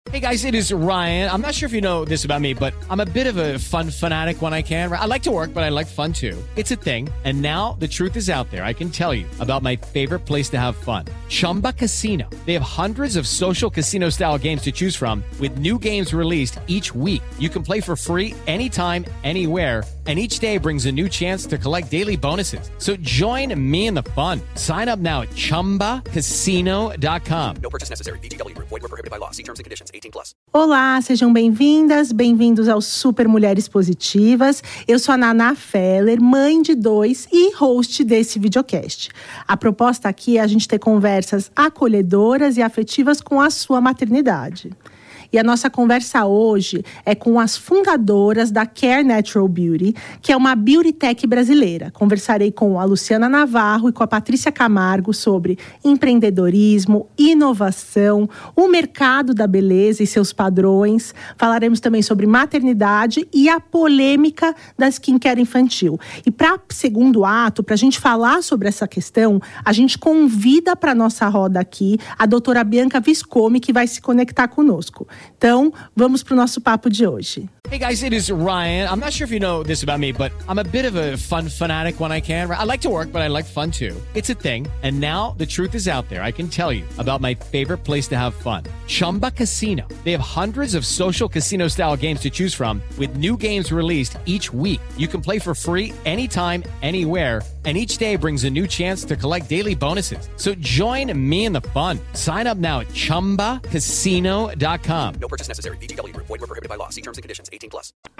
Hey guys, it is Ryan. I'm not sure if you know this about me, but I'm a bit of a fun fanatic when I can. I like to work, but I like fun too. It's a thing. And now the truth is out there. I can tell you about my favorite place to have fun. Chumba Casino. They have hundreds of social casino style games to choose from with new games released each week. You can play for free anytime, anywhere. And each day brings a new chance to collect daily bonuses. So join me in the fun. Sign up now at ChumbaCasino.com. No purchase necessary. VGW Group. Void where prohibited by law. See terms and conditions. 18+. Olá, sejam bem-vindas, bem-vindos ao Super Mulheres Positivas. Eu sou a Naná Feller, mãe de 2 e host desse videocast. A proposta aqui é a gente ter conversas acolhedoras e afetivas com a sua maternidade. E a nossa conversa hoje é com as fundadoras da Care Natural Beauty, que é uma beauty tech brasileira. Conversarei com a Luciana Navarro e com a Patrícia Camargo sobre empreendedorismo, inovação, o mercado da beleza e seus padrões. Falaremos também sobre maternidade e a polêmica da skincare infantil. E para segundo ato, para a gente falar sobre essa questão, a gente convida para a nossa roda aqui a doutora Bianca Viscomi, que vai se conectar conosco. Então, vamos pro nosso papo de hoje. Hey guys, it is Ryan. I'm not sure if you know this about me, but I'm a bit of a fun fanatic when I can. I like to work, but I like fun too. It's a thing. And now the truth is out there. I can tell you about my favorite place to have fun. Chumba Casino. They have hundreds of social casino style games to choose from with new games released each week. You can play for free anytime, anywhere. And each day brings a new chance to collect daily bonuses. So join me in the fun. Sign up now at ChumbaCasino.com. No purchase necessary. VGW Group. Void where prohibited by law. See terms and conditions. 18+.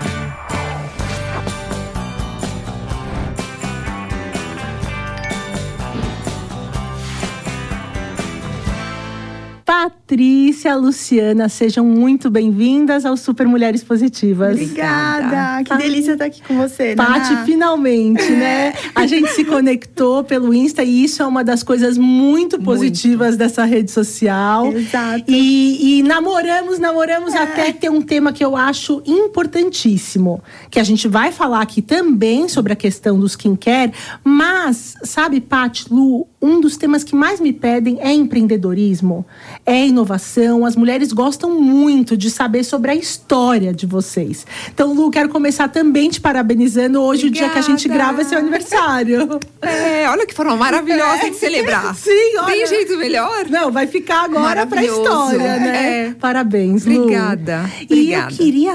Patrícia, Luciana, sejam muito bem-vindas ao Super Mulheres Positivas. Obrigada, que delícia estar aqui com você, Paty, Naná. Finalmente, né? A gente se conectou pelo Insta e isso é uma das coisas muito positivas dessa rede social. Exato. E namoramos até ter um tema que eu acho importantíssimo, que a gente vai falar aqui também sobre a questão do skincare, mas, sabe, Paty, Lu, um dos temas que mais me pedem é empreendedorismo, é inovação. As mulheres gostam muito de saber sobre a história de vocês. Então, Lu, quero começar também te parabenizando. Hoje, Obrigada. O dia que a gente grava é seu aniversário. Olha que forma maravilhosa de celebrar. Sim, olha. Tem jeito melhor? Não, vai ficar agora pra Maravilhoso. história, né? É. Parabéns, Lu. Obrigada. E eu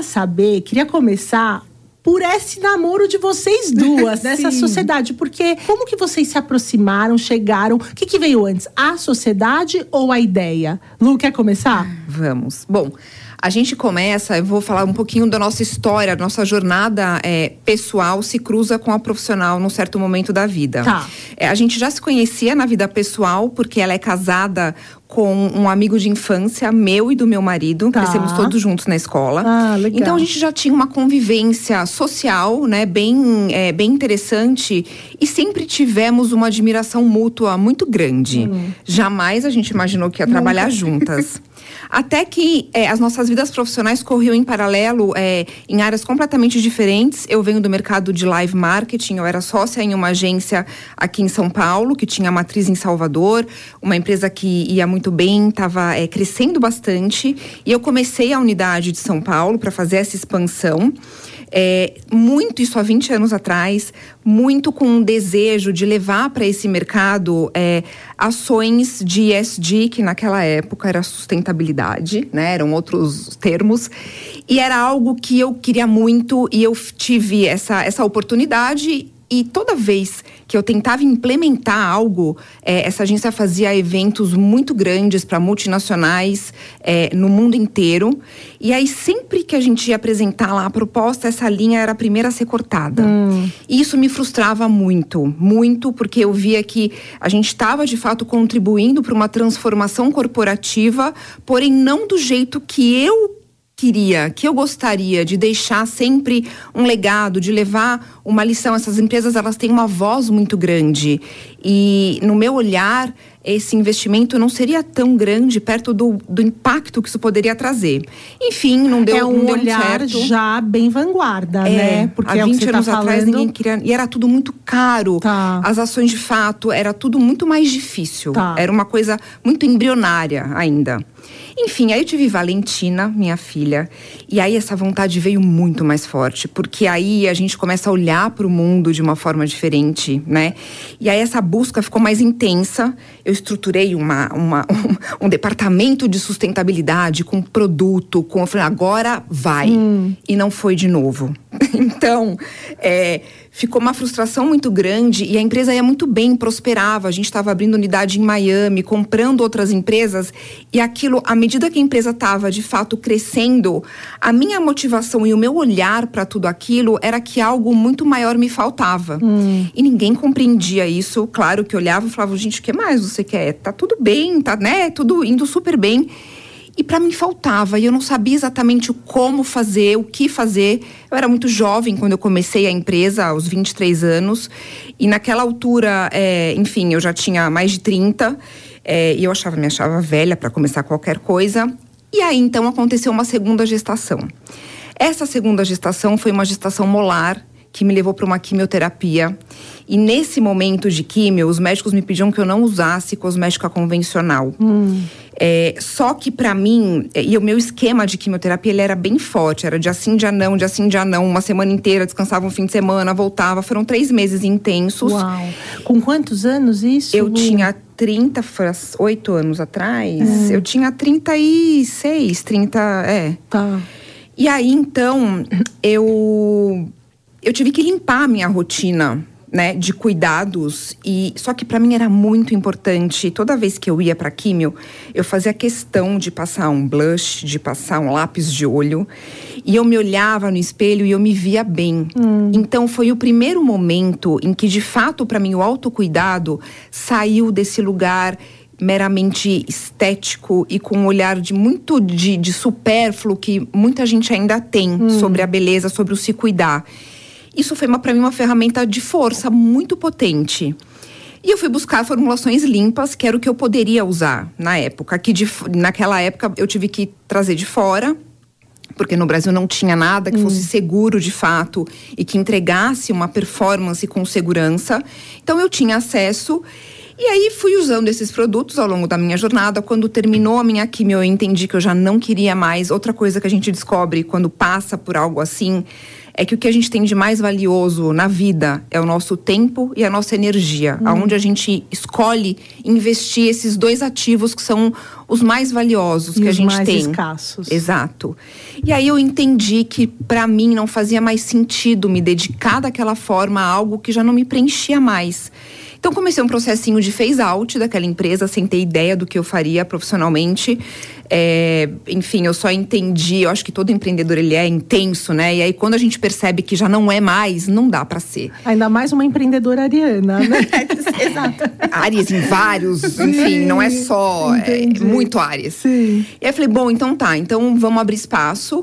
queria começar por esse namoro de vocês duas, nessa sociedade. Porque como que vocês se aproximaram, chegaram? O que veio antes? A sociedade ou a ideia? Lu, quer começar? Vamos. Bom, a gente começa, eu vou falar um pouquinho da nossa história, nossa jornada pessoal se cruza com a profissional num certo momento da vida. Tá. A gente já se conhecia na vida pessoal, porque ela é casada com um amigo de infância, meu e do meu marido. Tá. Crescemos todos juntos na escola. Ah, legal. Então a gente já tinha uma convivência social, né, bem interessante. E sempre tivemos uma admiração mútua muito grande. Jamais a gente imaginou que ia trabalhar juntas. Até que as nossas vidas profissionais corriam em paralelo em áreas completamente diferentes. Eu venho do mercado de live marketing, eu era sócia em uma agência aqui em São Paulo, que tinha matriz em Salvador, uma empresa que ia muito bem, estava crescendo bastante. E eu comecei a unidade de São Paulo para fazer essa expansão. Muito isso há 20 anos atrás, muito com um desejo de levar para esse mercado ações de ESG, que naquela época era sustentabilidade, né? Eram outros termos. E era algo que eu queria muito e eu tive essa oportunidade. E toda vez que eu tentava implementar algo, essa agência fazia eventos muito grandes para multinacionais no mundo inteiro. E aí, sempre que a gente ia apresentar lá a proposta, essa linha era a primeira a ser cortada. E isso me frustrava muito, muito, porque eu via que a gente estava, de fato, contribuindo para uma transformação corporativa, porém não do jeito que eu queria, que eu gostaria de deixar sempre um legado, de levar uma lição. Essas empresas, elas têm uma voz muito grande e, no meu olhar, esse investimento não seria tão grande perto do impacto que isso poderia trazer. Enfim, não deu um não deu olhar certo. Já bem vanguarda, né? Porque há 20 anos atrás ninguém queria, e era tudo muito caro. Tá. As ações, de fato, era tudo muito mais difícil. Tá. Era uma coisa muito embrionária ainda. Enfim, aí eu tive Valentina, minha filha. E aí essa vontade veio muito mais forte. Porque aí a gente começa a olhar para o mundo de uma forma diferente, né? E aí essa busca ficou mais intensa. Eu estruturei um departamento de sustentabilidade com produto. Eu falei, agora vai. E não foi de novo. Então, ficou uma frustração muito grande e a empresa ia muito bem, prosperava. A gente estava abrindo unidade em Miami, comprando outras empresas e aquilo, à medida que a empresa estava de fato crescendo, a minha motivação e o meu olhar para tudo aquilo era que algo muito maior me faltava. E ninguém compreendia isso. Claro que olhava e falava, gente, o que mais você quer? Tá tudo bem, tá, né? Tudo indo super bem. E para mim faltava, e eu não sabia exatamente como fazer, o que fazer. Eu era muito jovem quando eu comecei a empresa, aos 23 anos. E naquela altura, enfim, eu já tinha mais de 30. E eu me achava velha para começar qualquer coisa. E aí, então, aconteceu uma segunda gestação. Essa segunda gestação foi uma gestação molar, que me levou para uma quimioterapia. E nesse momento de quimio, os médicos me pediam que eu não usasse cosmética convencional. Só que pra mim, e o meu esquema de quimioterapia, ele era bem forte. Era dia sim, dia não, dia sim, dia não. Uma semana inteira, descansava um fim de semana, voltava. Foram 3 meses intensos. Uau! Com quantos anos isso? Eu tinha 30, 8 anos atrás. Eu tinha 36, 30, Tá. E aí, então, eu tive que limpar a minha rotina, né, de cuidados. Só que pra mim era muito importante. Toda vez que eu ia pra químio, eu fazia questão de passar um blush, de passar um lápis de olho. E eu me olhava no espelho e eu me via bem. Então foi o primeiro momento em que, de fato, pra mim, o autocuidado saiu desse lugar meramente estético e com um olhar de supérfluo que muita gente ainda tem sobre a beleza, sobre o se cuidar. Isso foi para mim uma ferramenta de força muito potente. E eu fui buscar formulações limpas, que era o que eu poderia usar na época. Naquela época eu tive que trazer de fora, porque no Brasil não tinha nada que fosse seguro de fato e que entregasse uma performance com segurança. Então eu tinha acesso. E aí fui usando esses produtos ao longo da minha jornada. Quando terminou a minha quimio, eu entendi que eu já não queria mais. Outra coisa que a gente descobre quando passa por algo assim é que o que a gente tem de mais valioso na vida é o nosso tempo e a nossa energia. Aonde a gente escolhe investir esses 2 ativos que são os mais valiosos que a gente tem. Os mais escassos. Exato. E aí eu entendi que pra mim não fazia mais sentido me dedicar daquela forma a algo que já não me preenchia mais. Então comecei um processinho de phase out daquela empresa, sem ter ideia do que eu faria profissionalmente. Enfim, eu só entendi, eu acho que todo empreendedor ele é intenso, né? E aí quando a gente percebe que já não é mais, não dá pra ser. Ainda mais uma empreendedora ariana, né? Exato. Áreas em vários, enfim, não é só, muito áreas. Sim. E aí eu falei, bom, então tá, então vamos abrir espaço.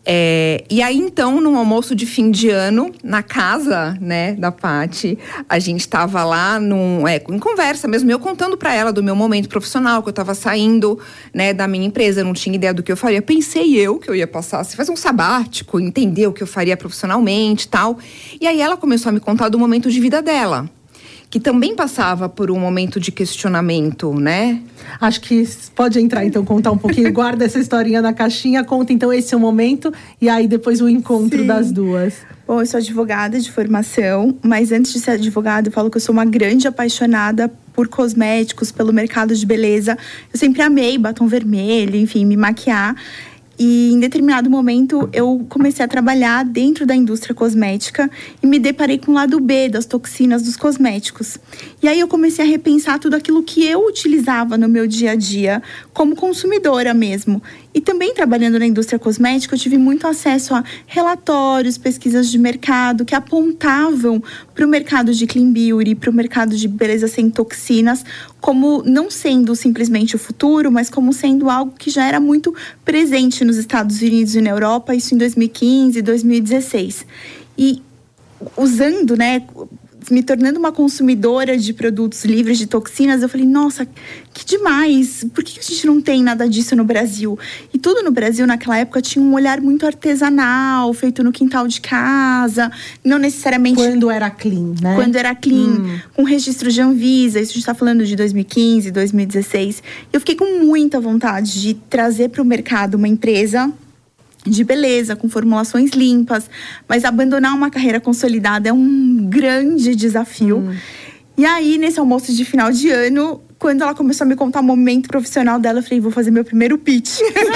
E aí, então, num almoço de fim de ano, na casa, né, da Paty, a gente tava lá em conversa mesmo, eu contando pra ela do meu momento profissional, que eu tava saindo, né, da minha empresa, eu não tinha ideia do que eu faria. Pensei que eu ia passar, fazer um sabático, entender o que eu faria profissionalmente e tal. E aí ela começou a me contar do momento de vida dela, que também passava por um momento de questionamento, né? Acho que pode entrar, então, contar um pouquinho. Guarda essa historinha na caixinha, conta, então, esse seu momento. E aí, depois, o encontro das duas. Bom, eu sou advogada de formação. Mas antes de ser advogada, eu falo que eu sou uma grande apaixonada por cosméticos, pelo mercado de beleza. Eu sempre amei batom vermelho, enfim, me maquiar. E em determinado momento eu comecei a trabalhar dentro da indústria cosmética e me deparei com o lado B das toxinas dos cosméticos. E aí eu comecei a repensar tudo aquilo que eu utilizava no meu dia a dia, como consumidora mesmo. E também trabalhando na indústria cosmética, eu tive muito acesso a relatórios, pesquisas de mercado que apontavam para o mercado de clean beauty, para o mercado de beleza sem toxinas, como não sendo simplesmente o futuro, mas como sendo algo que já era muito presente nos Estados Unidos e na Europa, isso em 2015, 2016. E usando, né, me tornando uma consumidora de produtos livres de toxinas, eu falei, nossa, que demais! Por que a gente não tem nada disso no Brasil? E tudo no Brasil, naquela época, tinha um olhar muito artesanal, feito no quintal de casa, não necessariamente... Quando era clean, né? Quando era clean, com registro de Anvisa. Isso a gente está falando de 2015, 2016. Eu fiquei com muita vontade de trazer para o mercado uma empresa de beleza, com formulações limpas. Mas abandonar uma carreira consolidada é um grande desafio. E aí, nesse almoço de final de ano, quando ela começou a me contar o momento profissional dela, eu falei, vou fazer meu primeiro pitch.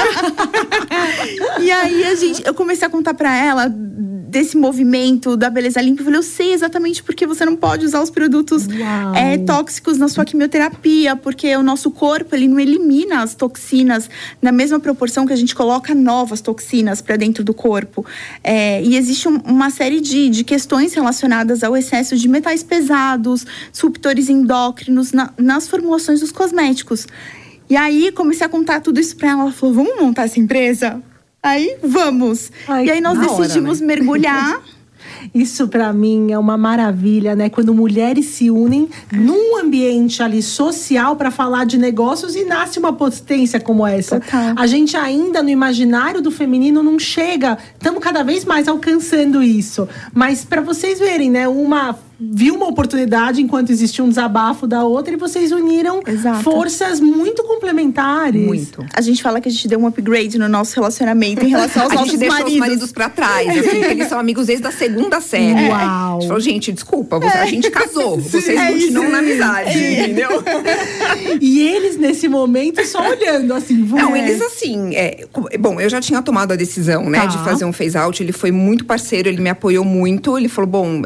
E aí, eu comecei a contar para ela desse movimento da beleza limpa. Eu falei, eu sei exatamente porque você não pode usar os produtos tóxicos na sua quimioterapia, porque o nosso corpo, ele não elimina as toxinas na mesma proporção que a gente coloca novas toxinas para dentro do corpo. E existe uma série de questões relacionadas ao excesso de metais pesados, disruptores endócrinos nas formulações dos cosméticos. E aí, comecei a contar tudo isso para ela. Ela falou, vamos montar essa empresa? Aí, vamos. E aí, nós decidimos mergulhar. Isso pra mim é uma maravilha, né? Quando mulheres se unem num ambiente ali social pra falar de negócios e nasce uma potência como essa. Total. A gente ainda no imaginário do feminino não chega, estamos cada vez mais alcançando isso. Mas pra vocês verem, né? Uma viu uma oportunidade enquanto existia um desabafo da outra e vocês uniram forças muito complementares. Muito. A gente fala que a gente deu um upgrade no nosso relacionamento em relação aos nossos maridos. A gente deixou os maridos pra trás, assim, porque eles são amigos desde a segunda série. Uau. A gente falou, gente, desculpa, a gente casou, vocês continuam na amizade, entendeu? E eles, nesse momento, só olhando, assim. Não, eles assim, bom, eu já tinha tomado a decisão, né, de fazer um phase out. Ele foi muito parceiro, ele me apoiou muito. Ele falou, bom,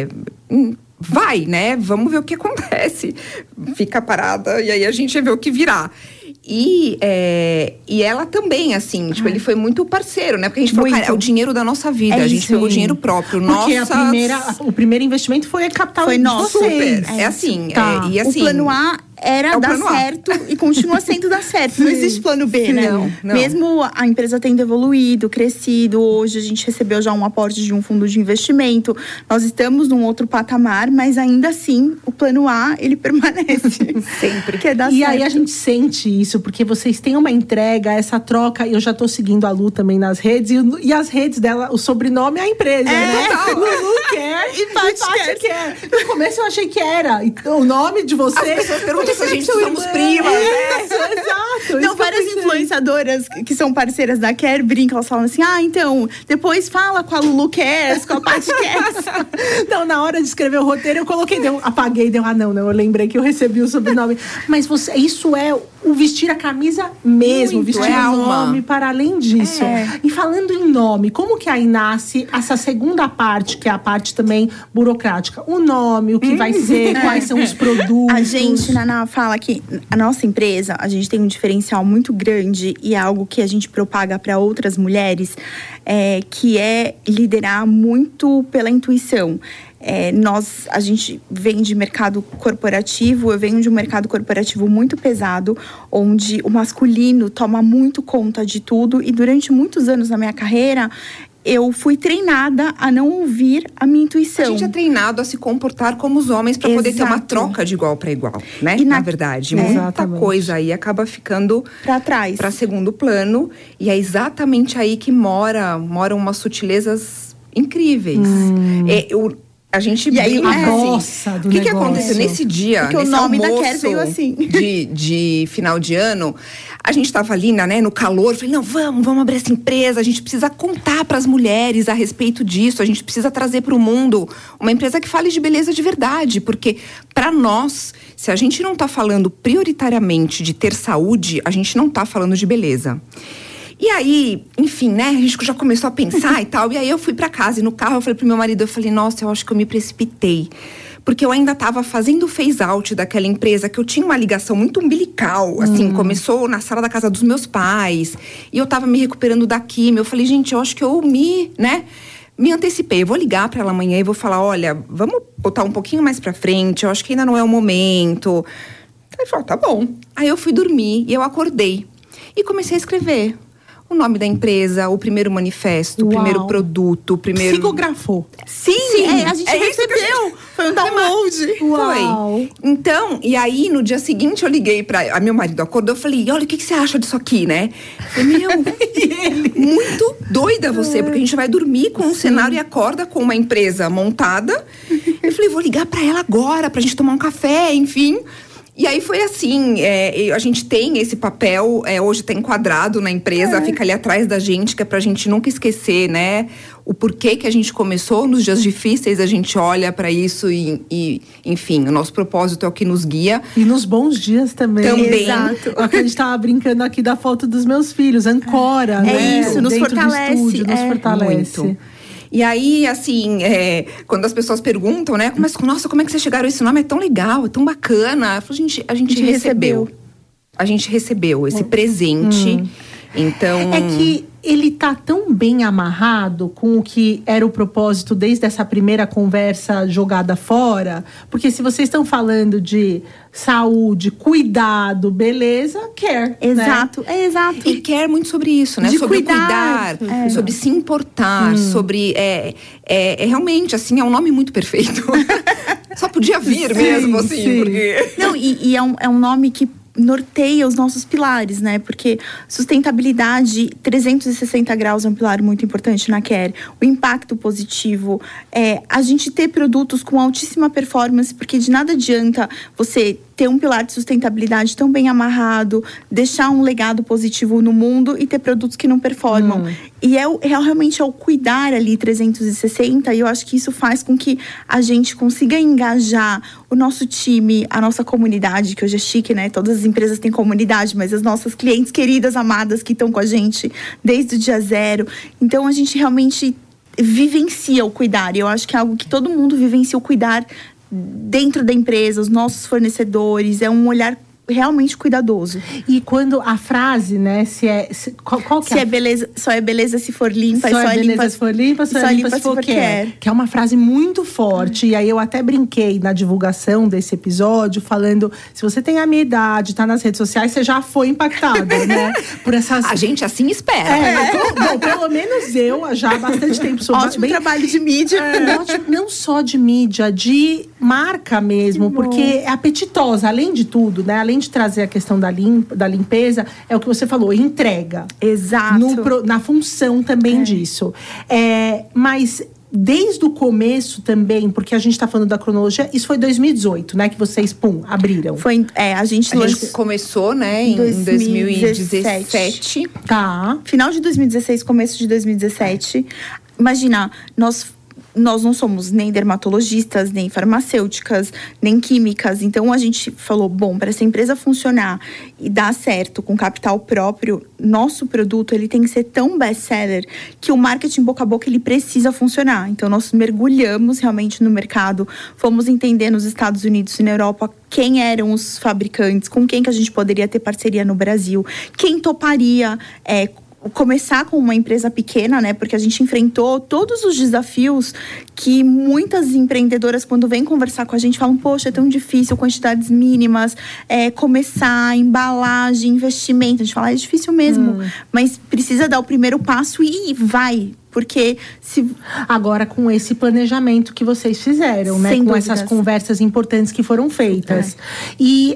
vai, né? Vamos ver o que acontece. Fica parada e aí a gente vê o que virá. E ela também, assim, tipo, ele foi muito parceiro, né? Porque a gente falou, cara, é o dinheiro da nossa vida. A gente pegou o dinheiro próprio. Porque o primeiro investimento foi a capital de nosso. Vocês. Super. Assim. O plano A era dar certo e continua sendo dar certo. Não existe plano B, né? Não. Mesmo a empresa tendo evoluído, crescido, hoje a gente recebeu já um aporte de um fundo de investimento. Nós estamos num outro patamar, mas ainda assim, o plano A, ele permanece. Sempre. Que é dar e certo. aí a gente sente isso, porque vocês têm uma entrega, essa troca. Eu já tô seguindo a Lu também nas redes. E as redes dela, o sobrenome é a empresa, né? Lulu quer e Paty quer. No começo eu achei que era. O nome de vocês... As pessoas perguntam se a gente somos primas, Exato. Não, várias influenciadoras que são parceiras da Care brincam, elas falam assim, então, depois fala com a Lulu Cares, com a Paty Cares. Não, na hora de escrever o roteiro, eu coloquei, apaguei, não, eu lembrei que eu recebi o sobrenome. Mas isso é o vestir a camisa mesmo, muito, vestir o nome para além disso. E falando em nome, como que aí nasce essa segunda parte, que é a parte também burocrática? O nome, o que vai ser, quais são os produtos. A gente, Naná, fala que a nossa empresa, a gente tem um diferencial muito grande e é algo que a gente propaga para outras mulheres, que é liderar muito pela intuição. A gente vem de mercado corporativo, eu venho de um mercado corporativo muito pesado, onde o masculino toma muito conta de tudo. E durante muitos anos na minha carreira, eu fui treinada a não ouvir a minha intuição. A gente é treinado a se comportar como os homens para poder ter uma troca de igual para igual, né? E na verdade, muita coisa aí acaba ficando para trás, para segundo plano. E é exatamente aí que moram umas sutilezas incríveis. A gente brinca, assim, o que aconteceu nesse dia, porque nesse o nome almoço da Care veio assim. de final de ano, a gente tava ali, né, no calor, falei, não, vamos abrir essa empresa, a gente precisa contar para as mulheres a respeito disso, a gente precisa trazer para o mundo uma empresa que fale de beleza de verdade, porque para nós, se a gente não tá falando prioritariamente de ter saúde, a gente não tá falando de beleza. E aí, enfim, né, a gente já começou a pensar e tal. E aí eu fui pra casa e no carro eu falei pro meu marido, eu falei, nossa, eu acho que eu me precipitei. Porque eu ainda tava fazendo o phase out daquela empresa, que eu tinha uma ligação muito umbilical, assim, começou na sala da casa dos meus pais. E eu tava me recuperando da quimio. Eu falei, gente, eu acho que eu me antecipei. Eu vou ligar pra ela amanhã e vou falar, olha, vamos botar um pouquinho mais pra frente, eu acho que ainda não é o momento. Aí ele falou, tá bom. Aí eu fui dormir e eu acordei. E comecei a escrever. o nome da empresa, o primeiro manifesto, o primeiro produto, o primeiro... Psicografou. Sim, a gente recebeu. Foi um download. Foi. Então, e aí no dia seguinte eu liguei pra... Meu marido acordou, eu falei, olha, o que você acha disso aqui, né? Eu falei, muito doida você, porque a gente vai dormir com um cenário e acorda com uma empresa montada. Eu falei, vou ligar pra ela agora, pra gente tomar um café, enfim... E aí foi assim, a gente tem esse papel, hoje tá enquadrado na empresa, fica ali atrás da gente, que é pra gente nunca esquecer, né? O porquê que a gente começou, nos dias difíceis a gente olha pra isso e enfim, o nosso propósito é o que nos guia. E nos bons dias também. Exato. A gente tava brincando aqui da foto dos meus filhos, Ancora, né? Isso, nos dentro fortalece. do estúdio, nos fortalece. Muito. E aí, assim, quando as pessoas perguntam, né? Mas, nossa, como é que vocês chegaram a esse nome? É tão legal, é tão bacana. Eu falo, a gente recebeu. A gente recebeu esse presente. Então... É que ele tá tão bem amarrado com o que era o propósito desde essa primeira conversa jogada fora. Porque se vocês estão falando de saúde, cuidado, beleza, care. Exato, né? Exato. E care muito sobre isso, né? De sobre cuidar. Sobre se importar, sobre... realmente, assim, é um nome muito perfeito. Só podia vir mesmo, assim, sim. porque... Não, e é um nome que norteia os nossos pilares, né? Porque sustentabilidade 360 graus é um pilar muito importante na Care. O impacto positivo, a gente ter produtos com altíssima performance, porque de nada adianta você ter um pilar de sustentabilidade tão bem amarrado, deixar um legado positivo no mundo e ter produtos que não performam. E realmente é o cuidar ali 360, e eu acho que isso faz com que a gente consiga engajar o nosso time, a nossa comunidade, que hoje é chique, né? Todas as empresas têm comunidade, mas as nossas clientes queridas, amadas, que estão com a gente desde o dia zero. Então, a gente realmente vivencia o cuidar. E eu acho que é algo que todo mundo vivencia, o cuidar dentro da empresa, os nossos fornecedores. É um olhar realmente cuidadoso. E quando a frase, né, qual que é beleza, só é beleza se for limpa, só é limpa se for limpa, só é limpa se for care. Que é uma frase muito forte. E aí eu até brinquei na divulgação desse episódio, falando, se você tem a minha idade, tá nas redes sociais, você já foi impactada, né? Por essas... A gente assim espera. Bom, pelo menos eu, já há bastante tempo, sou ótimo trabalho de mídia. Ótimo, não só de mídia, de marca mesmo, porque é apetitosa, além de tudo, né? Além de trazer a questão da limpeza, é o que você falou, entrega. Exato. Na função também disso. Mas desde o começo também, porque a gente tá falando da cronologia, isso foi 2018, né? Que vocês, abriram. A gente começou, né, em 2017. Tá. Final de 2016, começo de 2017. Imagina, nós não somos nem dermatologistas, nem farmacêuticas, nem químicas. Então, a gente falou, bom, para essa empresa funcionar e dar certo com capital próprio, nosso produto ele tem que ser tão best-seller que o marketing boca a boca ele precisa funcionar. Então, nós mergulhamos realmente no mercado, fomos entender nos Estados Unidos e na Europa quem eram os fabricantes, com quem que a gente poderia ter parceria no Brasil, quem toparia começar com uma empresa pequena, né? Porque a gente enfrentou todos os desafios que muitas empreendedoras, quando vêm conversar com a gente, falam, poxa, é tão difícil, quantidades mínimas, começar, embalagem, investimento. A gente fala, é difícil mesmo, mas precisa dar o primeiro passo e vai. Porque agora com esse planejamento que vocês fizeram, né? Com essas conversas importantes que foram feitas. E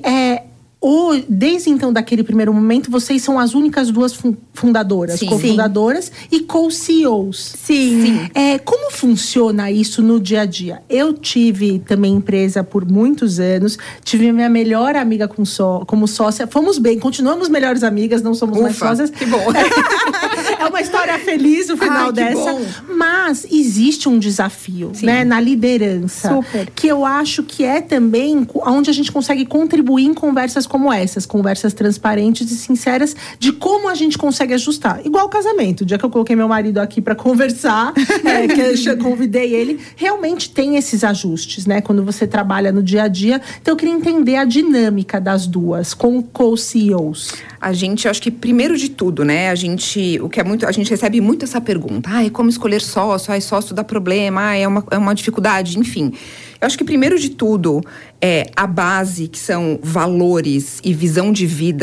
desde então, daquele primeiro momento, vocês são as únicas duas fundadoras, cofundadoras e co-CEOs. Sim. Como funciona isso no dia a dia? Eu tive também empresa por muitos anos, tive minha melhor amiga como sócia, fomos bem, continuamos melhores amigas, não somos mais sócias. Que bom. É uma história feliz o final dessa. Bom. Mas existe um desafio, né, na liderança. Super. Que eu acho que é também onde a gente consegue contribuir em conversas como essas, conversas transparentes e sinceras de como a gente consegue ajustar. Igual o casamento. O dia que eu coloquei meu marido aqui para conversar, que eu convidei ele, realmente tem esses ajustes, né? Quando você trabalha no dia a dia. Então eu queria entender a dinâmica das duas com co-CEOs. A gente, acho que primeiro de tudo, né? A gente recebe muito essa pergunta. Como escolher sócio? Sócio dá problema? É uma dificuldade? Enfim. Eu acho que primeiro de tudo, a base, que são valores e visão de vida,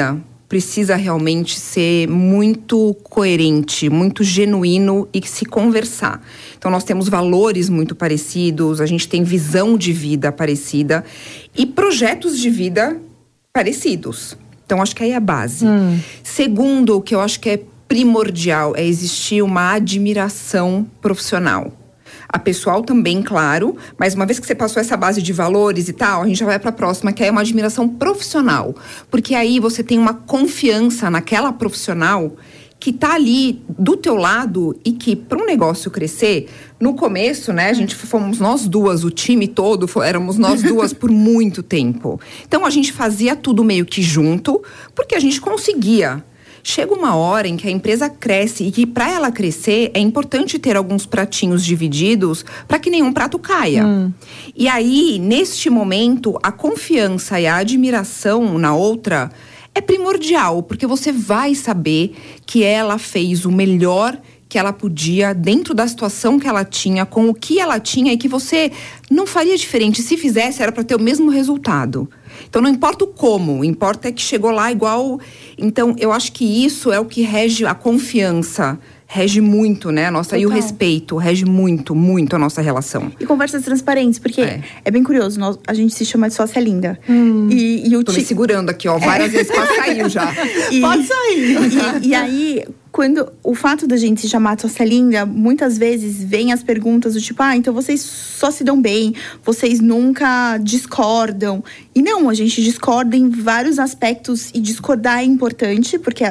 precisa realmente ser muito coerente, muito genuíno e se conversar. Então, nós temos valores muito parecidos, a gente tem visão de vida parecida e projetos de vida parecidos. Então, acho que aí é a base. Segundo, o que eu acho que é primordial é existir uma admiração profissional. A pessoal também, claro, mas uma vez que você passou essa base de valores e tal, a gente já vai para a próxima, que é uma admiração profissional. Porque aí você tem uma confiança naquela profissional que tá ali do teu lado e que, para um negócio crescer, no começo, né, a gente fomos nós duas, o time todo, éramos nós duas por muito tempo. Então, a gente fazia tudo meio que junto, porque a gente conseguia. Chega uma hora em que a empresa cresce e que para ela crescer é importante ter alguns pratinhos divididos para que nenhum prato caia. E aí, neste momento, a confiança e a admiração na outra é primordial, porque você vai saber que ela fez o melhor que ela podia dentro da situação que ela tinha, com o que ela tinha e que você não faria diferente. Se fizesse, era para ter o mesmo resultado. Então, não importa o como, importa é que chegou lá igual. Então, eu acho que isso é o que rege a confiança, rege muito, né? A nossa, e o respeito, rege muito, muito a nossa relação. E conversas transparentes, porque é bem curioso, a gente se chama de sócia linda. E o Tô me segurando aqui, ó, várias vezes quase saiu já. Pode sair. E aí, quando o fato da gente se chamar de sócia linda, muitas vezes vem as perguntas do tipo, então vocês só se dão bem, vocês nunca discordam. E não, a gente discorda em vários aspectos e discordar é importante, porque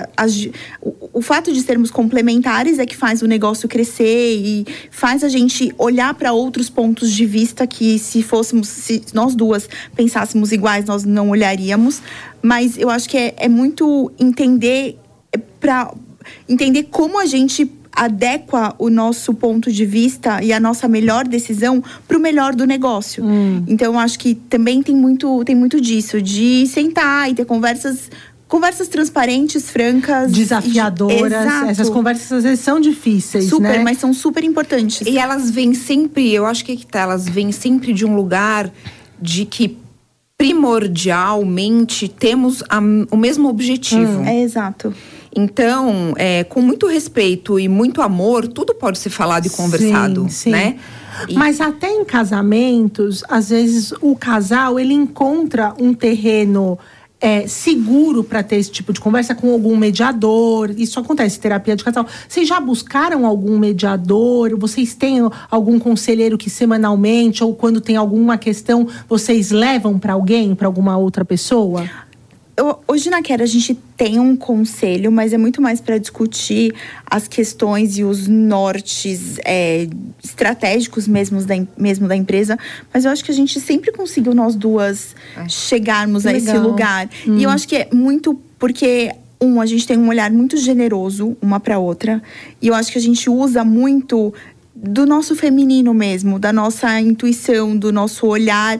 o fato de sermos complementares é que faz o negócio crescer e faz a gente olhar para outros pontos de vista que se nós duas pensássemos iguais, nós não olharíamos. Mas eu acho que é muito entender como a gente adequa o nosso ponto de vista e a nossa melhor decisão para o melhor do negócio. Então, eu acho que também tem muito disso, de sentar e ter conversas transparentes, francas. Desafiadoras. Exato. Essas conversas às vezes são difíceis, super, né? mas são super importantes. E elas vêm sempre, eu acho que elas vêm sempre de um lugar de que primordialmente temos o mesmo objetivo. Exato. Então, com muito respeito e muito amor, tudo pode ser falado e conversado, sim. né? Mas até em casamentos, às vezes o casal, ele encontra um terreno seguro para ter esse tipo de conversa com algum mediador. Isso acontece, terapia de casal. Vocês já buscaram algum mediador? Vocês têm algum conselheiro que semanalmente, ou quando tem alguma questão, vocês levam para alguém, para alguma outra pessoa? Hoje na Care a gente tem um conselho, mas é muito mais para discutir as questões e os nortes estratégicos mesmo da empresa. Mas eu acho que a gente sempre conseguiu nós duas chegarmos a esse lugar. E eu acho que é muito porque a gente tem um olhar muito generoso uma para outra. E eu acho que a gente usa muito do nosso feminino mesmo, da nossa intuição, do nosso olhar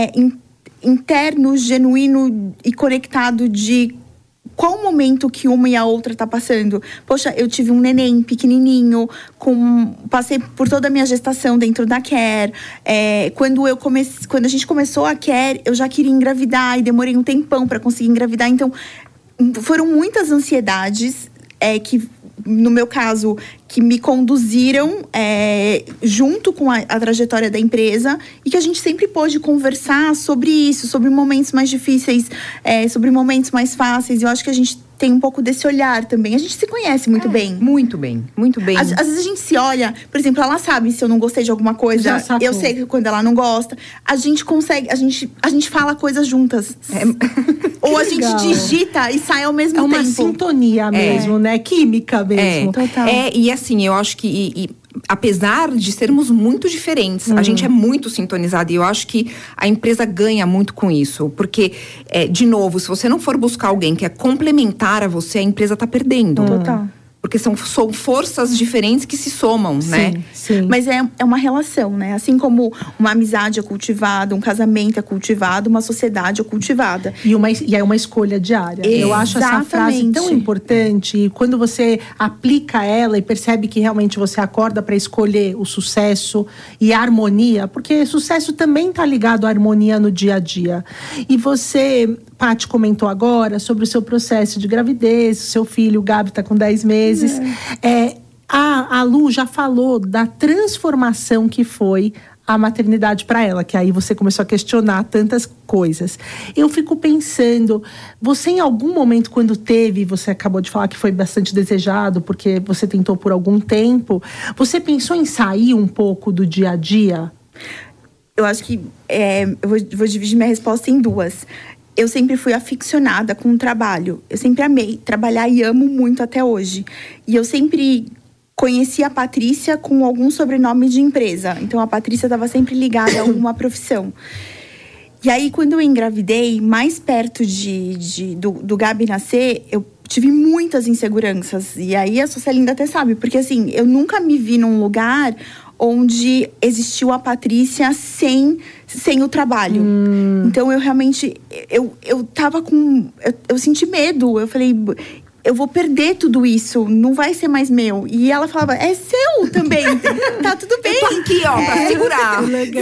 interno, genuíno e conectado de qual momento que uma e a outra tá passando. Poxa, eu tive um neném pequenininho, passei por toda a minha gestação dentro da Care. Quando a gente começou a Care, eu já queria engravidar e demorei um tempão para conseguir engravidar. Então, foram muitas ansiedades que, no meu caso, que me conduziram junto com a trajetória da empresa e que a gente sempre pôde conversar sobre isso, sobre momentos mais difíceis, sobre momentos mais fáceis. Eu acho que a gente tem um pouco desse olhar também. A gente se conhece muito bem. Muito bem, muito bem. Às vezes a gente se olha, por exemplo, ela sabe se eu não gostei de alguma coisa, eu sei que quando ela não gosta. A gente consegue, a gente fala coisas juntas. Ou a gente digita e sai ao mesmo tempo. É uma sintonia mesmo, né? Química mesmo. Total. E assim, eu acho que apesar de sermos muito diferentes, a gente é muito sintonizada. E eu acho que a empresa ganha muito com isso. Porque, de novo, se você não for buscar alguém que é complementar a você, a empresa tá perdendo. Total. Porque são forças diferentes que se somam, né? Sim. Mas é uma relação, né? Assim como uma amizade é cultivada, um casamento é cultivado, uma sociedade é cultivada. E é uma escolha diária. Exatamente. Eu acho essa frase tão importante. E quando você aplica ela e percebe que realmente você acorda para escolher o sucesso e a harmonia, porque sucesso também está ligado à harmonia no dia a dia. E você Paty comentou agora sobre o seu processo de gravidez, o seu filho, o Gabi, está com 10 meses. A Lu já falou da transformação que foi a maternidade para ela, que aí você começou a questionar tantas coisas. Eu fico pensando, você em algum momento quando teve, você acabou de falar que foi bastante desejado, porque você tentou por algum tempo, você pensou em sair um pouco do dia a dia? Eu acho que eu vou dividir minha resposta em duas. Eu sempre fui aficionada com o trabalho. Eu sempre amei trabalhar e amo muito até hoje. E eu sempre conheci a Patrícia com algum sobrenome de empresa. Então, a Patrícia estava sempre ligada a alguma profissão. E aí, quando eu engravidei, mais perto do Gabi nascer, eu tive muitas inseguranças. E aí, a Socialinda até sabe. Porque, assim, eu nunca me vi num lugar onde existiu a Patrícia sem o trabalho. Então, eu realmente... Eu tava com... Eu senti medo. Eu falei... Eu vou perder tudo isso, não vai ser mais meu. E ela falava, é seu também, tá tudo bem. Eu tô aqui, ó, pra segurar. Legal.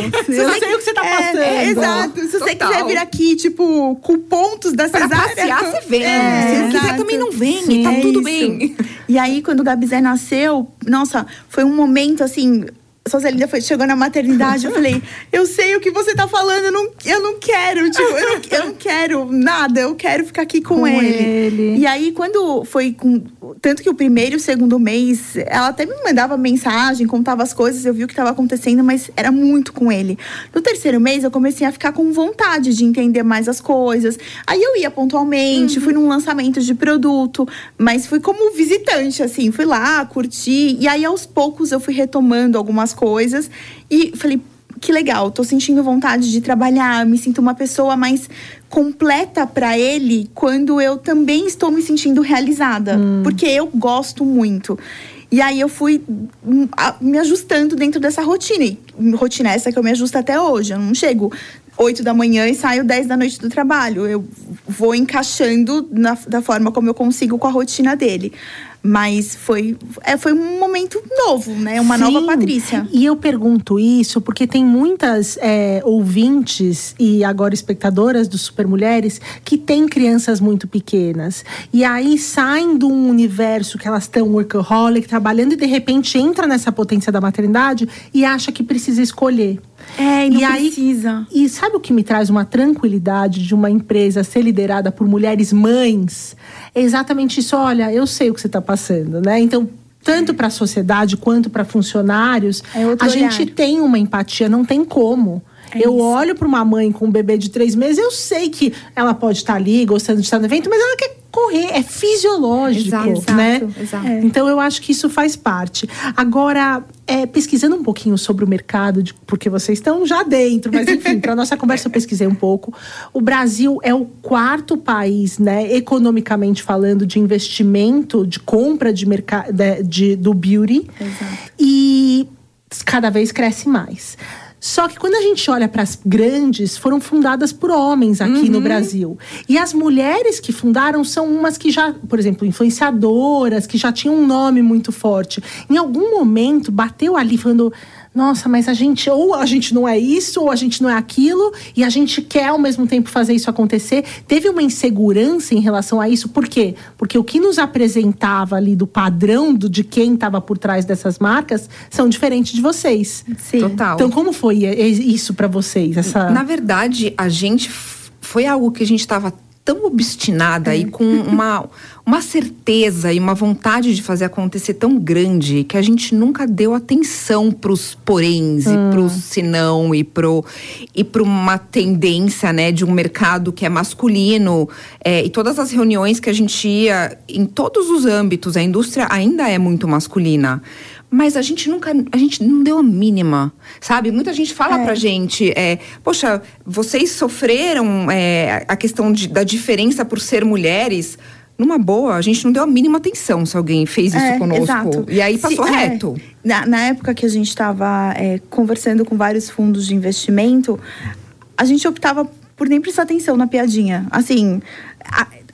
Eu sei o que você tá passando. Exato. Se você quiser vir aqui, tipo, com pontos da cesárea... Pra passear, você vem. Se não quiser, também não vem. Sim, tá tudo bem. E aí, quando o Gabizé nasceu, nossa, foi um momento, assim... A Socialinda chegou na maternidade, eu falei, eu sei o que você tá falando, eu não quero, tipo, eu não quero nada, eu quero ficar aqui com ele. E aí, quando foi tanto que o primeiro e o segundo mês, ela até me mandava mensagem, contava as coisas, eu vi o que estava acontecendo, mas era muito com ele. No terceiro mês, eu comecei a ficar com vontade de entender mais as coisas. Aí eu ia pontualmente, fui num lançamento de produto, mas fui como visitante, assim, fui lá, curti. E aí, aos poucos, eu fui retomando algumas coisas e falei, que legal, tô sentindo vontade de trabalhar, me sinto uma pessoa mais completa para ele quando eu também estou me sentindo realizada, porque eu gosto muito. E aí eu fui me ajustando dentro dessa rotina, e rotina essa que eu me ajusto até hoje. Eu não chego 8 da manhã e saio 10 da noite do trabalho, eu vou encaixando da forma como eu consigo com a rotina dele. Mas foi um momento novo, né? Uma nova Patrícia. E eu pergunto isso porque tem muitas ouvintes e agora espectadoras do Super Mulheres que têm crianças muito pequenas. E aí saem de um universo que elas estão workaholic, trabalhando, e de repente entra nessa potência da maternidade e acha que precisa escolher. E não precisa. E sabe o que me traz uma tranquilidade de uma empresa ser liderada por mulheres mães? É exatamente isso. Olha, eu sei o que você está passando, né? Então, tanto para a sociedade quanto para funcionários, a gente tem uma empatia, não tem como. Eu olho para uma mãe com um bebê de 3 meses, eu sei que ela pode estar ali, gostando de estar no evento, mas ela quer correr, é fisiológico, né? Exato. Então, eu acho que isso faz parte. Agora, pesquisando um pouquinho sobre o mercado, porque vocês estão já dentro, mas enfim, para nossa conversa eu pesquisei um pouco. O Brasil é o 4º país, né, economicamente falando, de investimento, de compra de do beauty. Exato. E cada vez cresce mais. Só que quando a gente olha para as grandes, foram fundadas por homens aqui no Brasil. E as mulheres que fundaram são umas que já, por exemplo, influenciadoras, que já tinham um nome muito forte. Em algum momento, bateu ali falando... Nossa, mas ou a gente não é isso, ou a gente não é aquilo, e a gente quer ao mesmo tempo fazer isso acontecer. Teve uma insegurança em relação a isso. Por quê? Porque o que nos apresentava ali do padrão de quem estava por trás dessas marcas são diferentes de vocês. Sim. Total. Então, como foi isso para vocês? Na verdade, a gente foi algo que a gente estava tão obstinada e com uma certeza e uma vontade de fazer acontecer tão grande que a gente nunca deu atenção pros poréns e pros senão e pra uma tendência, né, de um mercado que é masculino. E todas as reuniões que a gente ia, em todos os âmbitos, a indústria ainda é muito masculina. Mas a gente não deu a mínima, sabe? Muita gente fala pra gente, poxa, vocês sofreram a questão da diferença por ser mulheres. Numa boa, a gente não deu a mínima atenção se alguém fez isso conosco. Exato. E aí passou reto. Na época que a gente estava conversando com vários fundos de investimento, a gente optava por nem prestar atenção na piadinha. Assim...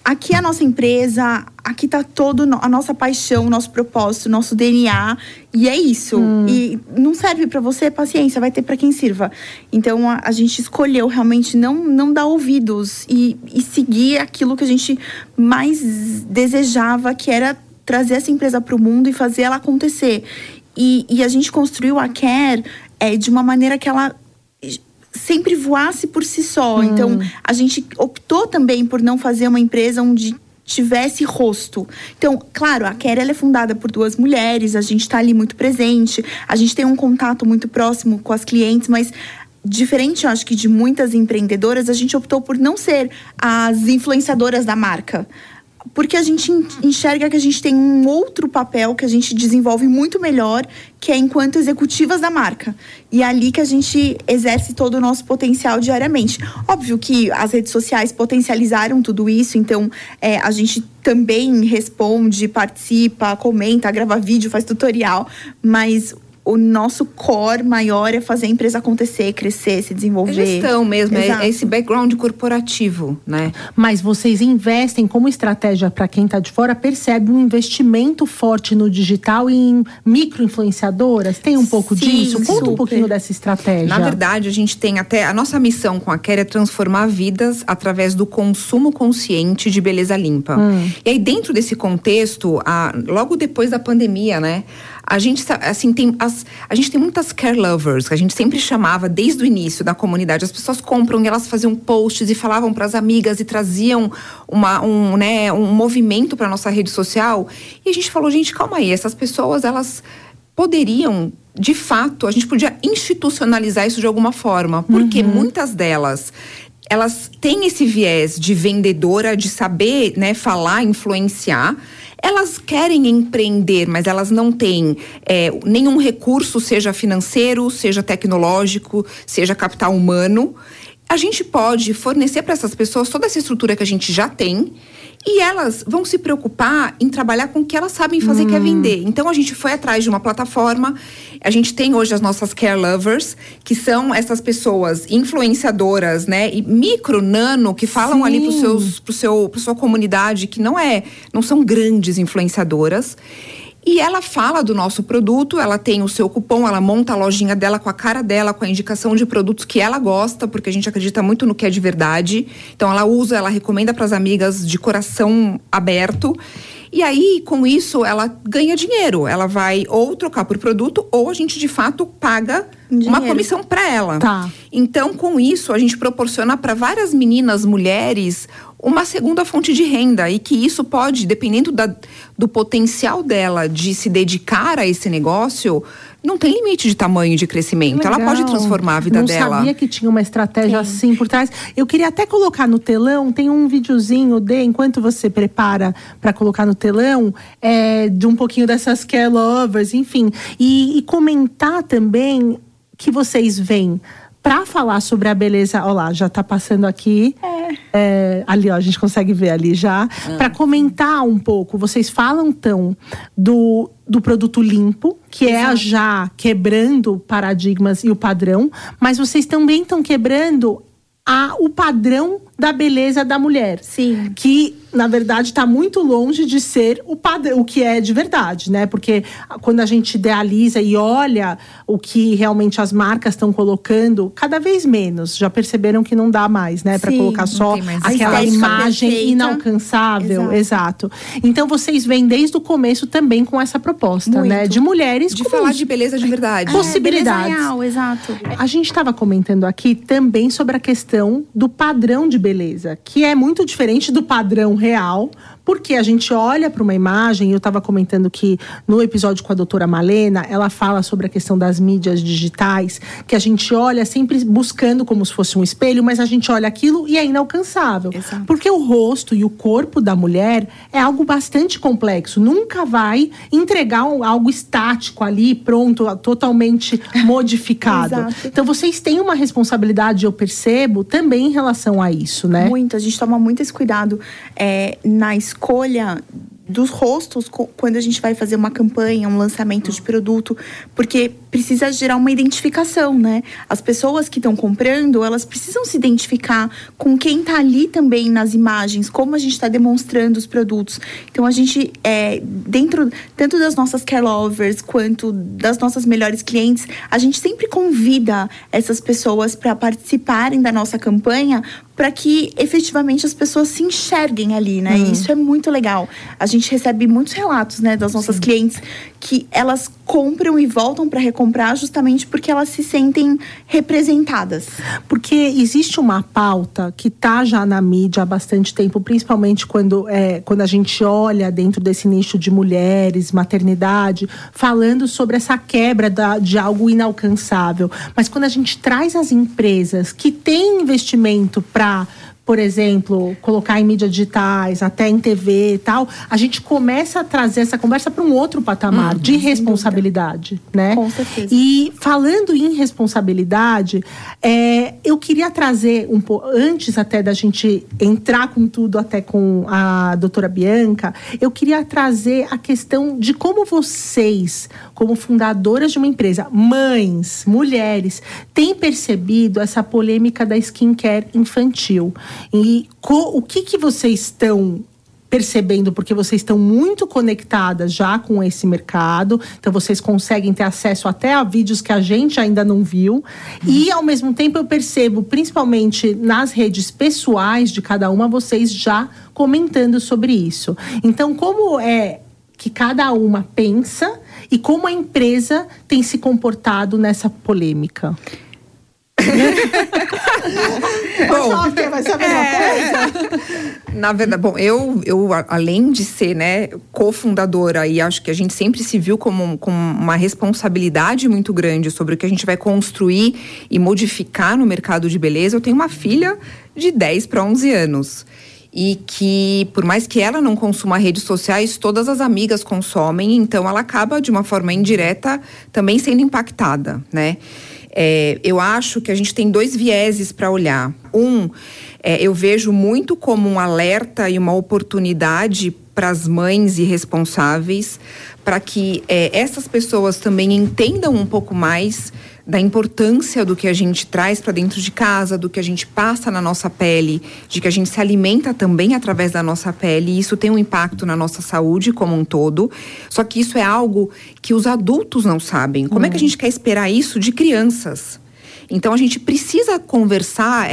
aqui é a nossa empresa, aqui tá toda a nossa paixão, o nosso propósito, o nosso DNA. E é isso. E não serve pra você, paciência, vai ter pra quem sirva. Então, a gente escolheu realmente não dar ouvidos e seguir aquilo que a gente mais desejava, que era trazer essa empresa pro mundo e fazer ela acontecer. E a gente construiu a Care de uma maneira que ela sempre voasse por si só. Então, a gente optou também por não fazer uma empresa onde tivesse rosto. Então, claro, a Care ela é fundada por 2 mulheres, a gente está ali muito presente, a gente tem um contato muito próximo com as clientes, mas diferente, eu acho que de muitas empreendedoras, a gente optou por não ser as influenciadoras da marca. Porque a gente enxerga que a gente tem um outro papel que a gente desenvolve muito melhor, que é enquanto executivas da marca. E é ali que a gente exerce todo o nosso potencial diariamente. Óbvio que as redes sociais potencializaram tudo isso, então a gente também responde, participa, comenta, grava vídeo, faz tutorial, mas o nosso core maior é fazer a empresa acontecer, crescer, se desenvolver. É gestão mesmo, Exato. é esse background corporativo, né? Mas vocês investem como estratégia para quem está de fora, percebe um investimento forte no digital e em micro-influenciadoras? Tem um pouco Sim, disso? Conta um super. pouquinho dessa estratégia. Na verdade, a gente tem até... A nossa missão com a Care é transformar vidas através do consumo consciente de beleza limpa. E aí, dentro desse contexto, logo depois da pandemia, né? A gente, assim, a gente tem muitas care lovers, que a gente sempre chamava desde o início da comunidade. As pessoas compram e elas faziam posts e falavam para as amigas e traziam um movimento para nossa rede social. E a gente falou, gente, calma aí, essas pessoas, elas poderiam, de fato, a gente podia institucionalizar isso de alguma forma. Porque muitas delas, elas têm esse viés de vendedora, de saber, né, falar, influenciar. Elas querem empreender, mas elas não têm nenhum recurso, seja financeiro, seja tecnológico, seja capital humano. A gente pode fornecer para essas pessoas toda essa estrutura que a gente já tem e elas vão se preocupar em trabalhar com o que elas sabem fazer, que é vender. Então, a gente foi atrás de uma plataforma. A gente tem hoje as nossas care lovers, que são essas pessoas influenciadoras, né? E micro, nano, que falam ali pra sua comunidade, que não são grandes influenciadoras. E ela fala do nosso produto, ela tem o seu cupom, ela monta a lojinha dela com a cara dela, com a indicação de produtos que ela gosta, porque a gente acredita muito no que é de verdade. Então ela recomenda para as amigas de coração aberto. E aí, com isso, ela ganha dinheiro. Ela vai ou trocar por produto, ou a gente, de fato, paga uma comissão para ela. Tá. Então, com isso, a gente proporciona para várias meninas, mulheres, uma segunda fonte de renda. E que isso pode, dependendo do potencial dela de se dedicar a esse negócio, não tem limite de tamanho de crescimento. Legal. Ela pode transformar a vida dela. Não sabia que tinha uma estratégia assim por trás. Eu queria até colocar no telão, tem um videozinho enquanto você prepara para colocar no telão, de um pouquinho dessas care lovers, enfim. E comentar também que vocês vêm para falar sobre a beleza. Olha lá, já tá passando aqui. Ali, ó, a gente consegue ver ali já. Para comentar um pouco, vocês falam então do produto limpo, que é já quebrando paradigmas e o padrão, mas vocês também estão quebrando o padrão da beleza da mulher. Sim. Que, na verdade, está muito longe de ser o padrão, o que é de verdade, né? Porque quando a gente idealiza e olha o que realmente as marcas estão colocando, cada vez menos. Já perceberam que não dá mais, né? Para colocar só aquela imagem perfeita. inalcançável. Exato. Então, vocês vêm desde o começo também com essa proposta, né? De mulheres de falar de beleza de verdade. Possibilidades. Beleza real, exato. A gente estava comentando aqui também sobre a questão do padrão de beleza, que é muito diferente do padrão real, porque a gente olha para uma imagem. Eu estava comentando que no episódio com a doutora Malena, ela fala sobre a questão das mídias digitais, que a gente olha sempre buscando como se fosse um espelho, mas a gente olha aquilo e é inalcançável. Exato. Porque o rosto e o corpo da mulher é algo bastante complexo. Nunca vai entregar algo estático ali, pronto, totalmente modificado. Exato. Então, vocês têm uma responsabilidade, eu percebo, também em relação a isso, né? Muito, a gente toma muito esse cuidado na escolha dos rostos quando a gente vai fazer uma campanha, um lançamento de produto, porque precisa gerar uma identificação, né? As pessoas que estão comprando, elas precisam se identificar com quem está ali também nas imagens, como a gente está demonstrando os produtos. Então, a gente, dentro tanto das nossas care lovers, quanto das nossas melhores clientes, a gente sempre convida essas pessoas para participarem da nossa campanha, para que efetivamente as pessoas se enxerguem ali, né? E isso é muito legal. A gente recebe muitos relatos, né, das nossas clientes, que elas compram e voltam para recomprar justamente porque elas se sentem representadas. Porque existe uma pauta que tá já na mídia há bastante tempo, principalmente quando a gente olha dentro desse nicho de mulheres, maternidade, falando sobre essa quebra de algo inalcançável. Mas quando a gente traz as empresas que têm investimento para, por exemplo, colocar em mídias digitais, até em TV e tal, a gente começa a trazer essa conversa para um outro patamar de responsabilidade, né? Com certeza. E falando em responsabilidade, eu queria trazer um pouco, antes até da gente entrar com tudo, até com a doutora Bianca, eu queria trazer a questão de como vocês, como fundadoras de uma empresa, mães, mulheres, têm percebido essa polêmica da skincare infantil. E o que vocês estão percebendo, porque vocês estão muito conectadas já com esse mercado, então vocês conseguem ter acesso até a vídeos que a gente ainda não viu, e ao mesmo tempo eu percebo, principalmente nas redes pessoais de cada uma, vocês já comentando sobre isso. Então, como é que cada uma pensa e como a empresa tem se comportado nessa polêmica? Bom, vai ser a mesma coisa? Na verdade, bom, eu além de ser, né, cofundadora, e acho que a gente sempre se viu com uma responsabilidade muito grande sobre o que a gente vai construir e modificar no mercado de beleza, eu tenho uma filha de 10 para 11 anos. E que, por mais que ela não consuma redes sociais, todas as amigas consomem, então ela acaba, de uma forma indireta, também sendo impactada, né? Eu acho que a gente tem 2 vieses para olhar. Eu vejo muito como um alerta e uma oportunidade para as mães irresponsáveis, para que essas pessoas também entendam um pouco mais da importância do que a gente traz para dentro de casa, do que a gente passa na nossa pele, de que a gente se alimenta também através da nossa pele, e isso tem um impacto na nossa saúde como um todo. Só que isso é algo que os adultos não sabem. Como é que a gente quer esperar isso de crianças? Então, a gente precisa conversar.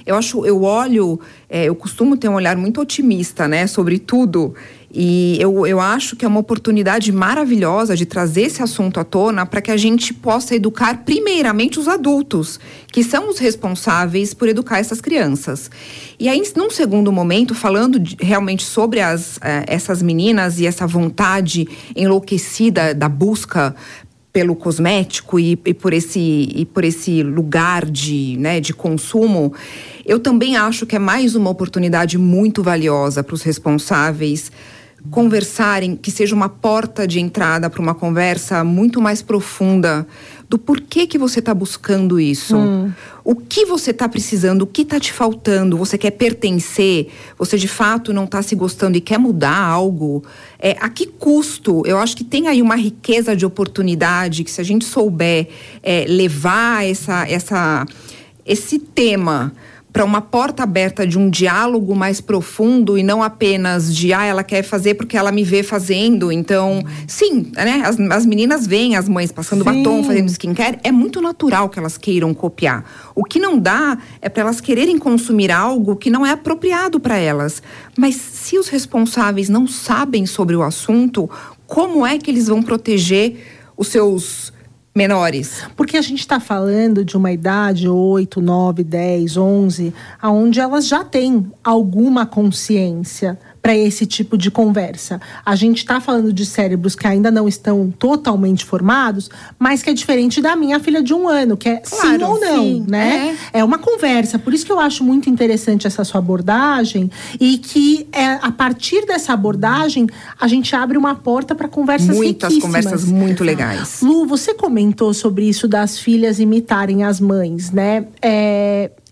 Eu costumo ter um olhar muito otimista, né, sobre tudo. E eu acho que é uma oportunidade maravilhosa de trazer esse assunto à tona para que a gente possa educar primeiramente os adultos, que são os responsáveis por educar essas crianças. E aí, num segundo momento, falando realmente sobre essas meninas e essa vontade enlouquecida da busca pelo cosmético e por esse lugar de consumo, eu também acho que é mais uma oportunidade muito valiosa para os responsáveis conversarem, que seja uma porta de entrada para uma conversa muito mais profunda do porquê que você está buscando isso. O que você está precisando, o que está te faltando, você quer pertencer, você de fato não está se gostando e quer mudar algo. A que custo? Eu acho que tem aí uma riqueza de oportunidade que, se a gente souber levar esse tema para uma porta aberta de um diálogo mais profundo e não apenas de, ela quer fazer porque ela me vê fazendo. Então, sim, né? As meninas veem as mães passando batom, fazendo skincare. É muito natural que elas queiram copiar. O que não dá é para elas quererem consumir algo que não é apropriado para elas. Mas se os responsáveis não sabem sobre o assunto, como é que eles vão proteger os seus menores? Porque a gente está falando de uma idade 8, 9, 10, 11, onde elas já têm alguma consciência para esse tipo de conversa. A gente está falando de cérebros que ainda não estão totalmente formados, mas que é diferente da minha filha de 1 ano, que é sim ou não, né? É uma conversa. Por isso que eu acho muito interessante essa sua abordagem, e que a partir dessa abordagem a gente abre uma porta para conversas riquíssimas. Muitas conversas muito legais. Lu, você comentou sobre isso das filhas imitarem as mães, né?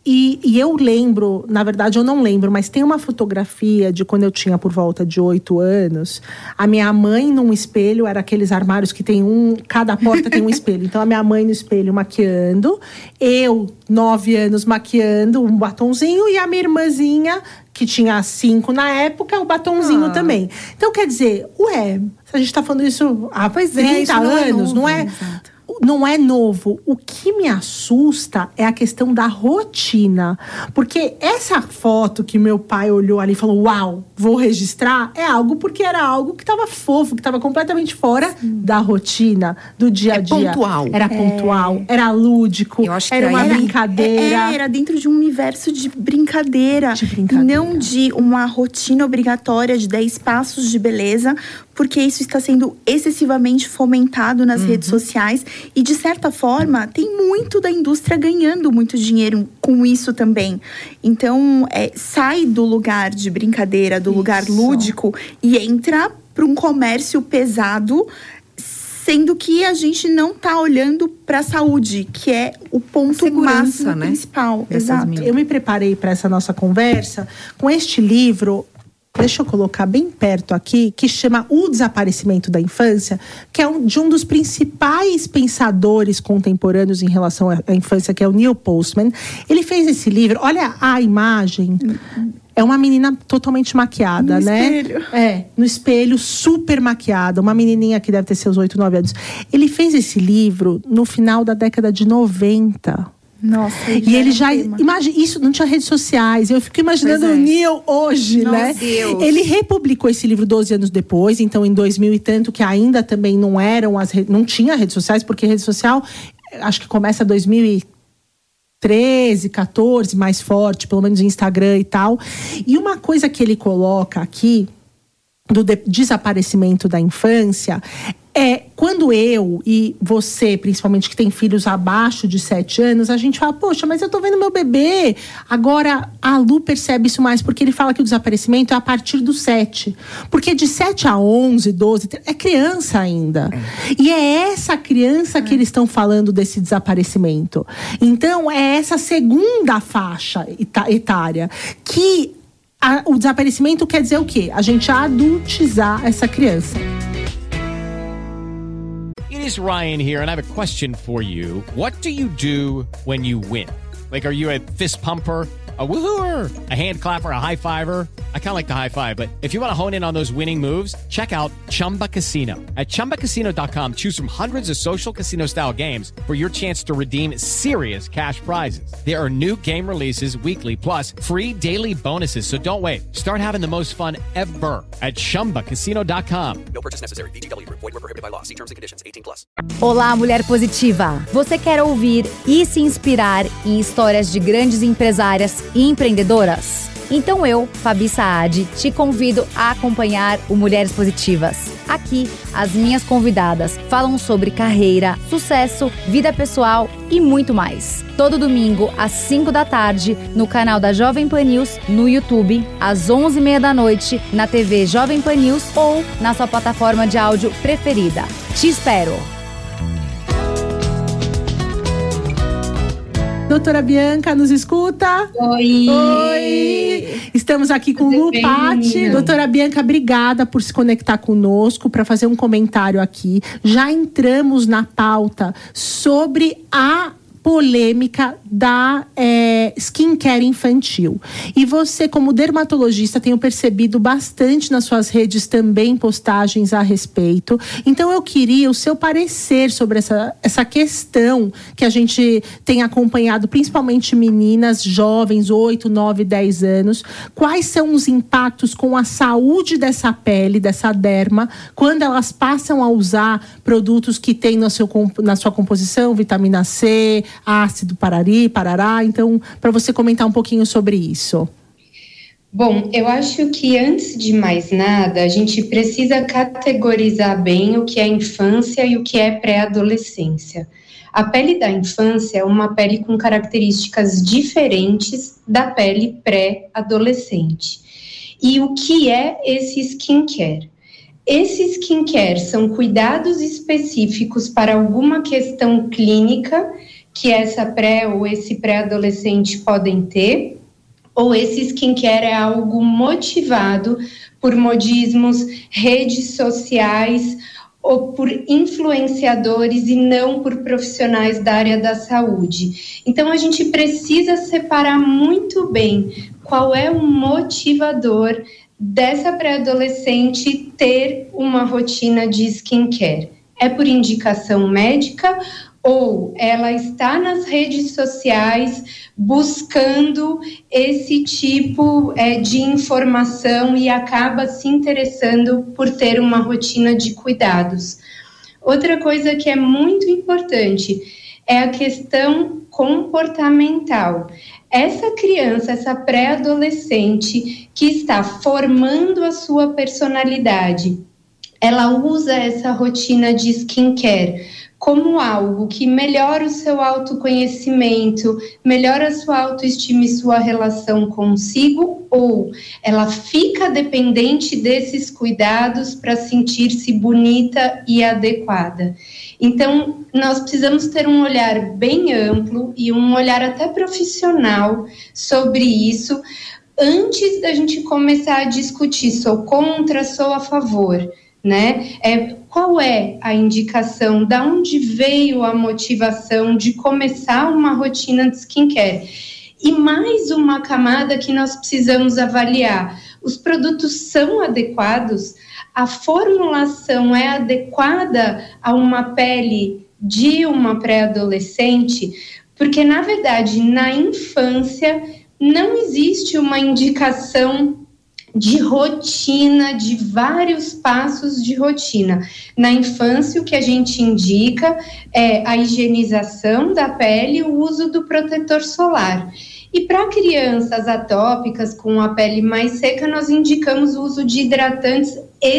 E eu lembro, na verdade eu não lembro, mas tem uma fotografia de quando eu tinha por volta de 8 anos. A minha mãe num espelho, era aqueles armários que tem cada porta tem um espelho. Então a minha mãe no espelho maquiando, eu 9 anos maquiando um batonzinho e a minha irmãzinha, que tinha 5 na época, o batonzinho também. Então quer dizer, se a gente tá falando isso há 30 anos, não é? Exato. Não é novo. O que me assusta é a questão da rotina. Porque essa foto que meu pai olhou ali e falou, uau, vou registrar, é algo porque era algo que estava fofo, que estava completamente fora da rotina, do dia a dia. Pontual. Era pontual, era lúdico, era uma brincadeira. Era dentro de um universo de brincadeira. Não de uma rotina obrigatória de 10 passos de beleza, porque isso está sendo excessivamente fomentado nas redes sociais. E, de certa forma, tem muito da indústria ganhando muito dinheiro com isso também. Então, sai do lugar de brincadeira, do lugar lúdico, e entra para um comércio pesado, sendo que a gente não está olhando para a saúde, que é o ponto máximo, né? Principal. Exato. Eu me preparei para essa nossa conversa com este livro. Deixa eu colocar bem perto aqui, que chama O Desaparecimento da Infância, que é de um dos principais pensadores contemporâneos em relação à infância, que é o Neil Postman. Ele fez esse livro, olha a imagem, é uma menina totalmente maquiada, no né? Espelho. No espelho, super maquiada, uma menininha que deve ter seus 8, 9 anos. Ele fez esse livro no final da década de 90. Nossa, e ele já imagina isso, não tinha redes sociais. Eu fico imaginando o Neil hoje, né? Deus. Ele republicou esse livro 12 anos depois, então em 2000 e tanto, que ainda também não eram não tinha redes sociais, porque rede social acho que começa 2013, 14, mais forte, pelo menos Instagram e tal. E uma coisa que ele coloca aqui do desaparecimento da infância quando eu e você, principalmente, que tem filhos abaixo de 7 anos, a gente fala, poxa, mas eu tô vendo meu bebê. Agora, a Lu percebe isso mais, porque ele fala que o desaparecimento é a partir dos 7. Porque de 7 a 11, 12, é criança ainda. E é essa criança que eles estão falando desse desaparecimento. Então, é essa segunda faixa etária que o desaparecimento quer dizer o quê? A gente adultizar essa criança. It is Ryan here, and I have a question for you. What do you do when you win? Like, are you a fist pumper, a woohooer, a hand clapper, a high fiver? I kind of like the high five, but if you want to hone in on those winning moves, check out Chumba Casino. At ChumbaCasino.com, choose from hundreds of social casino-style games for your chance to redeem serious cash prizes. There are new game releases weekly, plus free daily bonuses. So don't wait. Start having the most fun ever at ChumbaCasino.com. No purchase necessary. VGW Group. Void where prohibited by law. See terms and conditions. 18+. Olá, mulher positiva! Você quer ouvir e se inspirar em histórias de grandes empresárias e empreendedoras? Então eu, Fabi Saad, te convido a acompanhar o Mulheres Positivas. Aqui, as minhas convidadas falam sobre carreira, sucesso, vida pessoal e muito mais. Todo domingo, às 5 da tarde, no canal da Jovem Pan News, no YouTube, às 11h30 da noite, na TV Jovem Pan News ou na sua plataforma de áudio preferida. Te espero! Doutora Bianca, nos escuta? Oi! Oi! Estamos aqui com Lu Patti. Doutora Bianca, obrigada por se conectar conosco para fazer um comentário aqui. Já entramos na pauta sobre a polêmica da skincare infantil. E você, como dermatologista, tenho percebido bastante nas suas redes também postagens a respeito. Então, eu queria o seu parecer sobre essa questão que a gente tem acompanhado, principalmente meninas jovens, 8, 9, 10 anos. Quais são os impactos com a saúde dessa pele, dessa derma, quando elas passam a usar produtos que têm na sua composição vitamina C, ácido parará. Então, para você comentar um pouquinho sobre isso. Bom, eu acho que antes de mais nada, a gente precisa categorizar bem o que é infância e o que é pré-adolescência. A pele da infância é uma pele com características diferentes da pele pré-adolescente. E o que é esse skincare? Esse skincare são cuidados específicos para alguma questão clínica que essa pré ou esse pré-adolescente podem ter, ou esse skincare é algo motivado por modismos, redes sociais ou por influenciadores e não por profissionais da área da saúde. Então, a gente precisa separar muito bem qual é o motivador dessa pré-adolescente ter uma rotina de skincare. É por indicação médica ou ela está nas redes sociais buscando esse tipo de informação e acaba se interessando por ter uma rotina de cuidados. Outra coisa que é muito importante é a questão comportamental. Essa criança, essa pré-adolescente que está formando a sua personalidade, ela usa essa rotina de skincare como algo que melhora o seu autoconhecimento, melhora a sua autoestima e sua relação consigo, ou ela fica dependente desses cuidados para sentir-se bonita e adequada. Então, nós precisamos ter um olhar bem amplo e um olhar até profissional sobre isso, antes da gente começar a discutir, sou contra, sou a favor, né? Qual é a indicação, da onde veio a motivação de começar uma rotina de skincare? E mais uma camada que nós precisamos avaliar, os produtos são adequados? A formulação é adequada a uma pele de uma pré-adolescente? Porque, na verdade, na infância não existe uma indicação de rotina, de vários passos de rotina. Na infância, o que a gente indica é a higienização da pele e o uso do protetor solar. E para crianças atópicas com a pele mais seca, nós indicamos o uso de hidratantes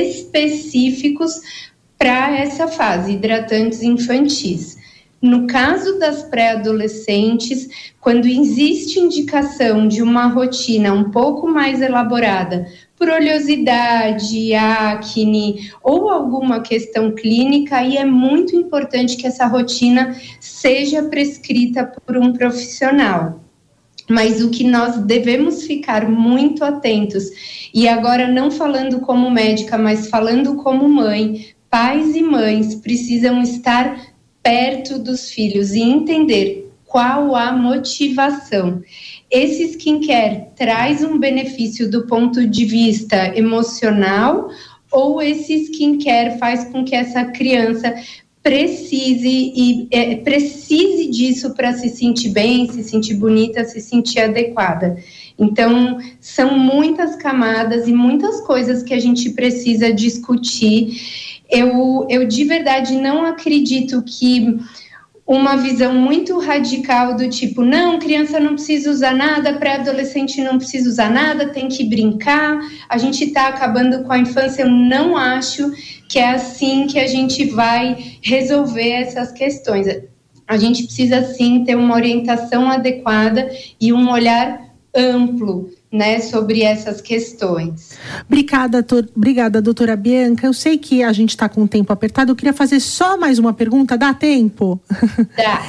específicos para essa fase, hidratantes infantis. No caso das pré-adolescentes, quando existe indicação de uma rotina um pouco mais elaborada, por oleosidade, acne ou alguma questão clínica, aí é muito importante que essa rotina seja prescrita por um profissional. Mas o que nós devemos ficar muito atentos, e agora não falando como médica, mas falando como mãe, pais e mães precisam estar perto dos filhos e entender qual a motivação. Esse skincare traz um benefício do ponto de vista emocional ou esse skincare faz com que essa criança precise disso para se sentir bem, se sentir bonita, se sentir adequada. Então, são muitas camadas e muitas coisas que a gente precisa discutir. Eu de verdade não acredito que uma visão muito radical do tipo, não, criança não precisa usar nada, pré-adolescente não precisa usar nada, tem que brincar, a gente está acabando com a infância. Eu não acho que é assim que a gente vai resolver essas questões. A gente precisa sim ter uma orientação adequada e um olhar amplo, né, sobre essas questões. Obrigada, doutora Bianca. Eu sei que a gente está com o tempo apertado. Eu queria fazer só mais uma pergunta. Dá tempo? Dá.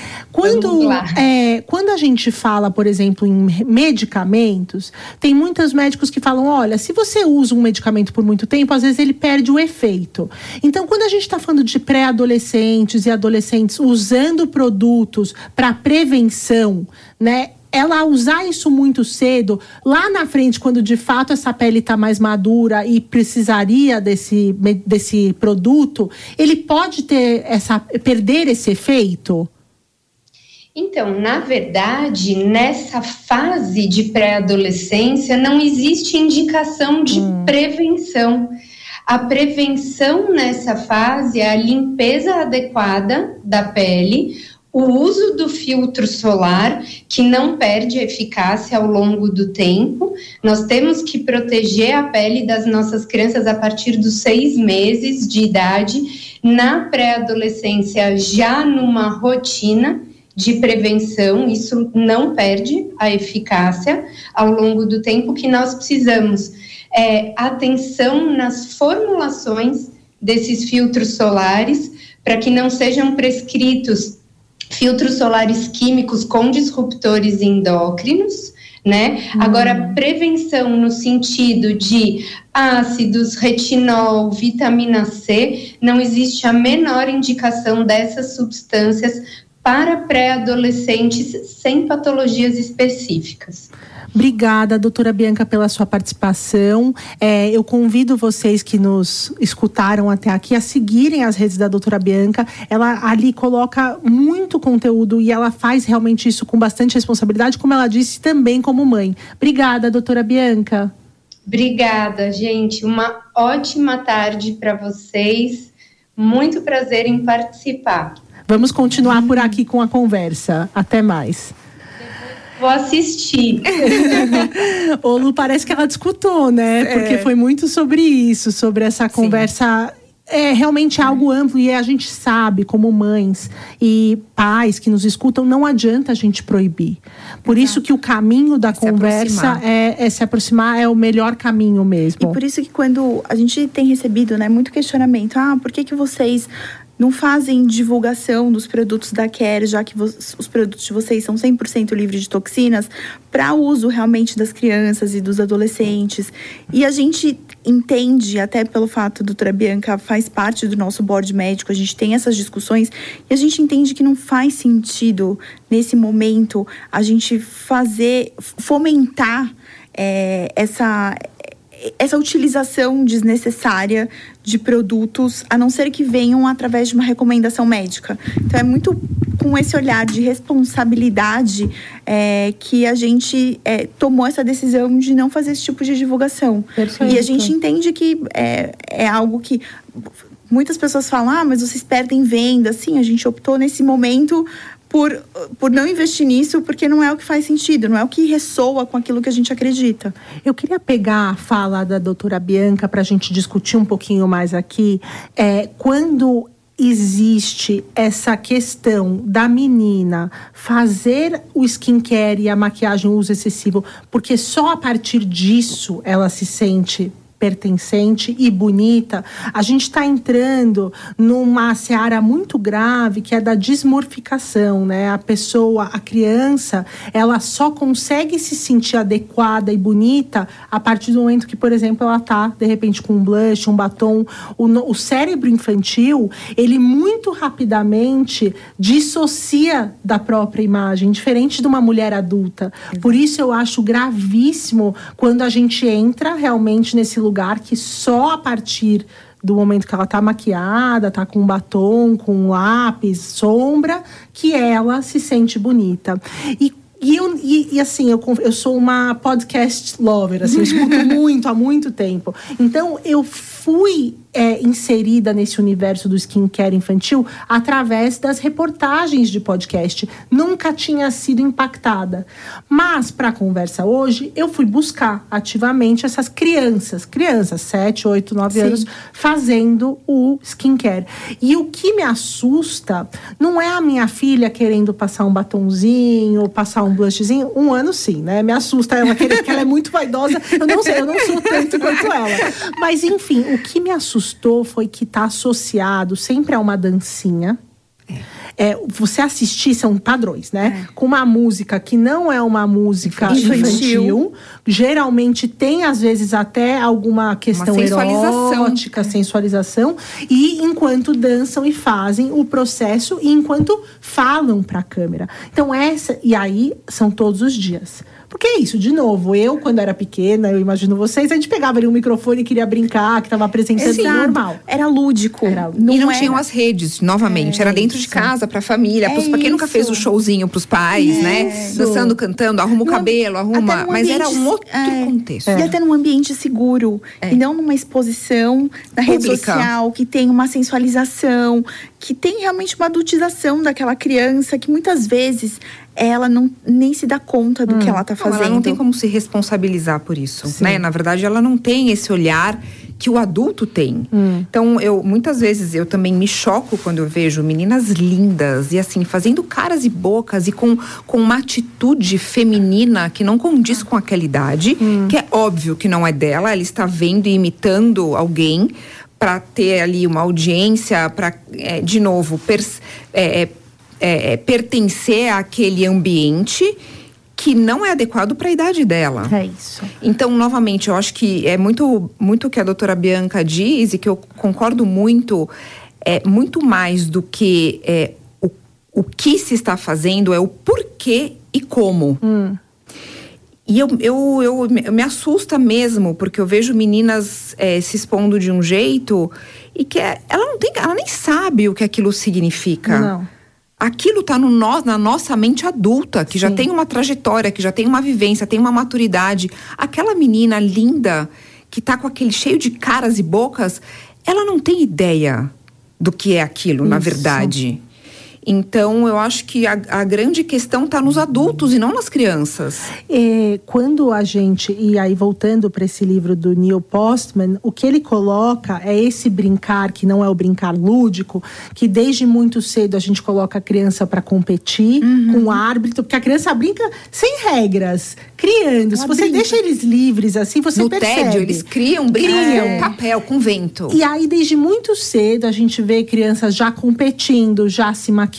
Quando a gente fala, por exemplo, em medicamentos, tem muitos médicos que falam, olha, se você usa um medicamento por muito tempo, às vezes ele perde o efeito. Então, quando a gente está falando de pré-adolescentes e adolescentes usando produtos para prevenção, né, ela usar isso muito cedo, lá na frente, quando de fato essa pele está mais madura e precisaria desse produto, ele pode perder esse efeito? Então, na verdade, nessa fase de pré-adolescência, não existe indicação de prevenção. A prevenção nessa fase é a limpeza adequada da pele, o uso do filtro solar, que não perde a eficácia ao longo do tempo. Nós temos que proteger a pele das nossas crianças a partir dos 6 meses de idade. Na pré-adolescência, já numa rotina de prevenção, isso não perde a eficácia ao longo do tempo. Que nós precisamos atenção nas formulações desses filtros solares, para que não sejam prescritos filtros solares químicos com disruptores endócrinos, né? Agora, prevenção no sentido de ácidos, retinol, vitamina C, não existe a menor indicação dessas substâncias para pré-adolescentes sem patologias específicas. Obrigada, doutora Bianca, pela sua participação. Eu convido vocês que nos escutaram até aqui a seguirem as redes da doutora Bianca. Ela ali coloca muito conteúdo e ela faz realmente isso com bastante responsabilidade, como ela disse, também como mãe. Obrigada, doutora Bianca. Obrigada, gente. Uma ótima tarde para vocês. Muito prazer em participar. Vamos continuar por aqui com a conversa. Até mais. Vou assistir. Ô, Lu, parece que ela discutiu, né? Porque foi muito sobre isso, sobre essa conversa. É realmente algo amplo e a gente sabe, como mães e pais que nos escutam, não adianta a gente proibir. Por isso que o caminho da conversa é se aproximar, é o melhor caminho mesmo. E por isso que quando a gente tem recebido, né, muito questionamento, por que vocês não fazem divulgação dos produtos da Care, já que os produtos de vocês são 100% livres de toxinas, para uso realmente das crianças e dos adolescentes. E a gente entende, até pelo fato, a doutora Bianca faz parte do nosso board médico, a gente tem essas discussões, e a gente entende que não faz sentido, nesse momento, a gente fomentar essa utilização desnecessária de produtos, a não ser que venham através de uma recomendação médica. Então, é muito com esse olhar de responsabilidade que a gente tomou essa decisão de não fazer esse tipo de divulgação. Perfeito. E a gente entende que é algo que muitas pessoas falam, mas vocês perdem venda. Sim, a gente optou nesse momento por não investir nisso, porque não é o que faz sentido, não é o que ressoa com aquilo que a gente acredita. Eu queria pegar a fala da doutora Bianca para a gente discutir um pouquinho mais aqui. Quando existe essa questão da menina fazer o skincare e a maquiagem, o uso excessivo, porque só a partir disso ela se sente pertencente e bonita, a gente está entrando numa seara muito grave, que é da desmorficação, né? A criança, ela só consegue se sentir adequada e bonita a partir do momento que, por exemplo, ela tá, de repente, com um blush, um batom. O cérebro infantil, ele muito rapidamente dissocia da própria imagem, diferente de uma mulher adulta. Por isso eu acho gravíssimo quando a gente entra realmente nesse lugar que só a partir do momento que ela tá maquiada, tá com batom, com lápis, sombra, que ela se sente bonita. E assim, eu sou uma podcast lover, assim, eu escuto muito, há muito tempo. Então, eu fui inserida nesse universo do skincare infantil através das reportagens de podcast. Nunca tinha sido impactada. Mas, para a conversa hoje, eu fui buscar ativamente essas crianças, 7, 8, 9 anos, fazendo o skincare. E o que me assusta não é a minha filha querendo passar um batonzinho, passar um blushzinho. 1 ano, sim, né? Me assusta ela querer, porque ela é muito vaidosa. Eu não sei, eu não sou tanto quanto ela. Mas, enfim, o que me assustou foi que está associado sempre a uma dancinha. Você assistir, são padrões, né? Com uma música que não é uma música infantil. Geralmente tem, às vezes, até alguma questão erótica, sensualização. E enquanto dançam e fazem o processo, e enquanto falam para a câmera. Então, e aí, são todos os dias. Porque é isso, de novo, eu quando era pequena, eu imagino vocês, a gente pegava ali um microfone e queria brincar, que tava apresentando normal. Era lúdico. Não tinham as redes, novamente. Era dentro de casa, pra família. Pra quem nunca fez o showzinho pros pais, né? Dançando, cantando, arruma o cabelo, arruma... Mas era um outro contexto. E até num ambiente seguro. E não numa exposição na rede social, que tem uma sensualização, que tem realmente uma adultização daquela criança, que muitas vezes ela nem se dá conta do que ela tá fazendo. Ela não tem como se responsabilizar por isso, né? Na verdade, ela não tem esse olhar que o adulto tem. Então, muitas vezes eu também me choco quando eu vejo meninas lindas e assim, fazendo caras e bocas e com uma atitude feminina que não condiz com aquela idade, que é óbvio que não é dela, ela está vendo e imitando alguém para ter ali uma audiência, para, de novo, pertencer àquele ambiente que não é adequado para a idade dela. É isso. Então, novamente, eu acho que é muito o que a doutora Bianca diz e que eu concordo muito, muito mais do que o que se está fazendo, é o porquê e como. E eu me assusta mesmo, porque eu vejo meninas se expondo de um jeito e que ela nem sabe o que aquilo significa. Não. Aquilo está na nossa mente adulta, que já tem uma trajetória, que já tem uma vivência, tem uma maturidade. Aquela menina linda, que está com aquele cheio de caras e bocas, ela não tem ideia do que é aquilo, na verdade. Então, eu acho que a grande questão está nos adultos e não nas crianças. Quando a gente... E aí, voltando para esse livro do Neil Postman, o que ele coloca é esse brincar, que não é o brincar lúdico, que desde muito cedo a gente coloca a criança para competir com o árbitro, porque a criança brinca sem regras, criando. Se você deixa eles livres assim, você percebe. No tédio, eles criam papel com vento. E aí, desde muito cedo, a gente vê crianças já competindo, já se maquiando.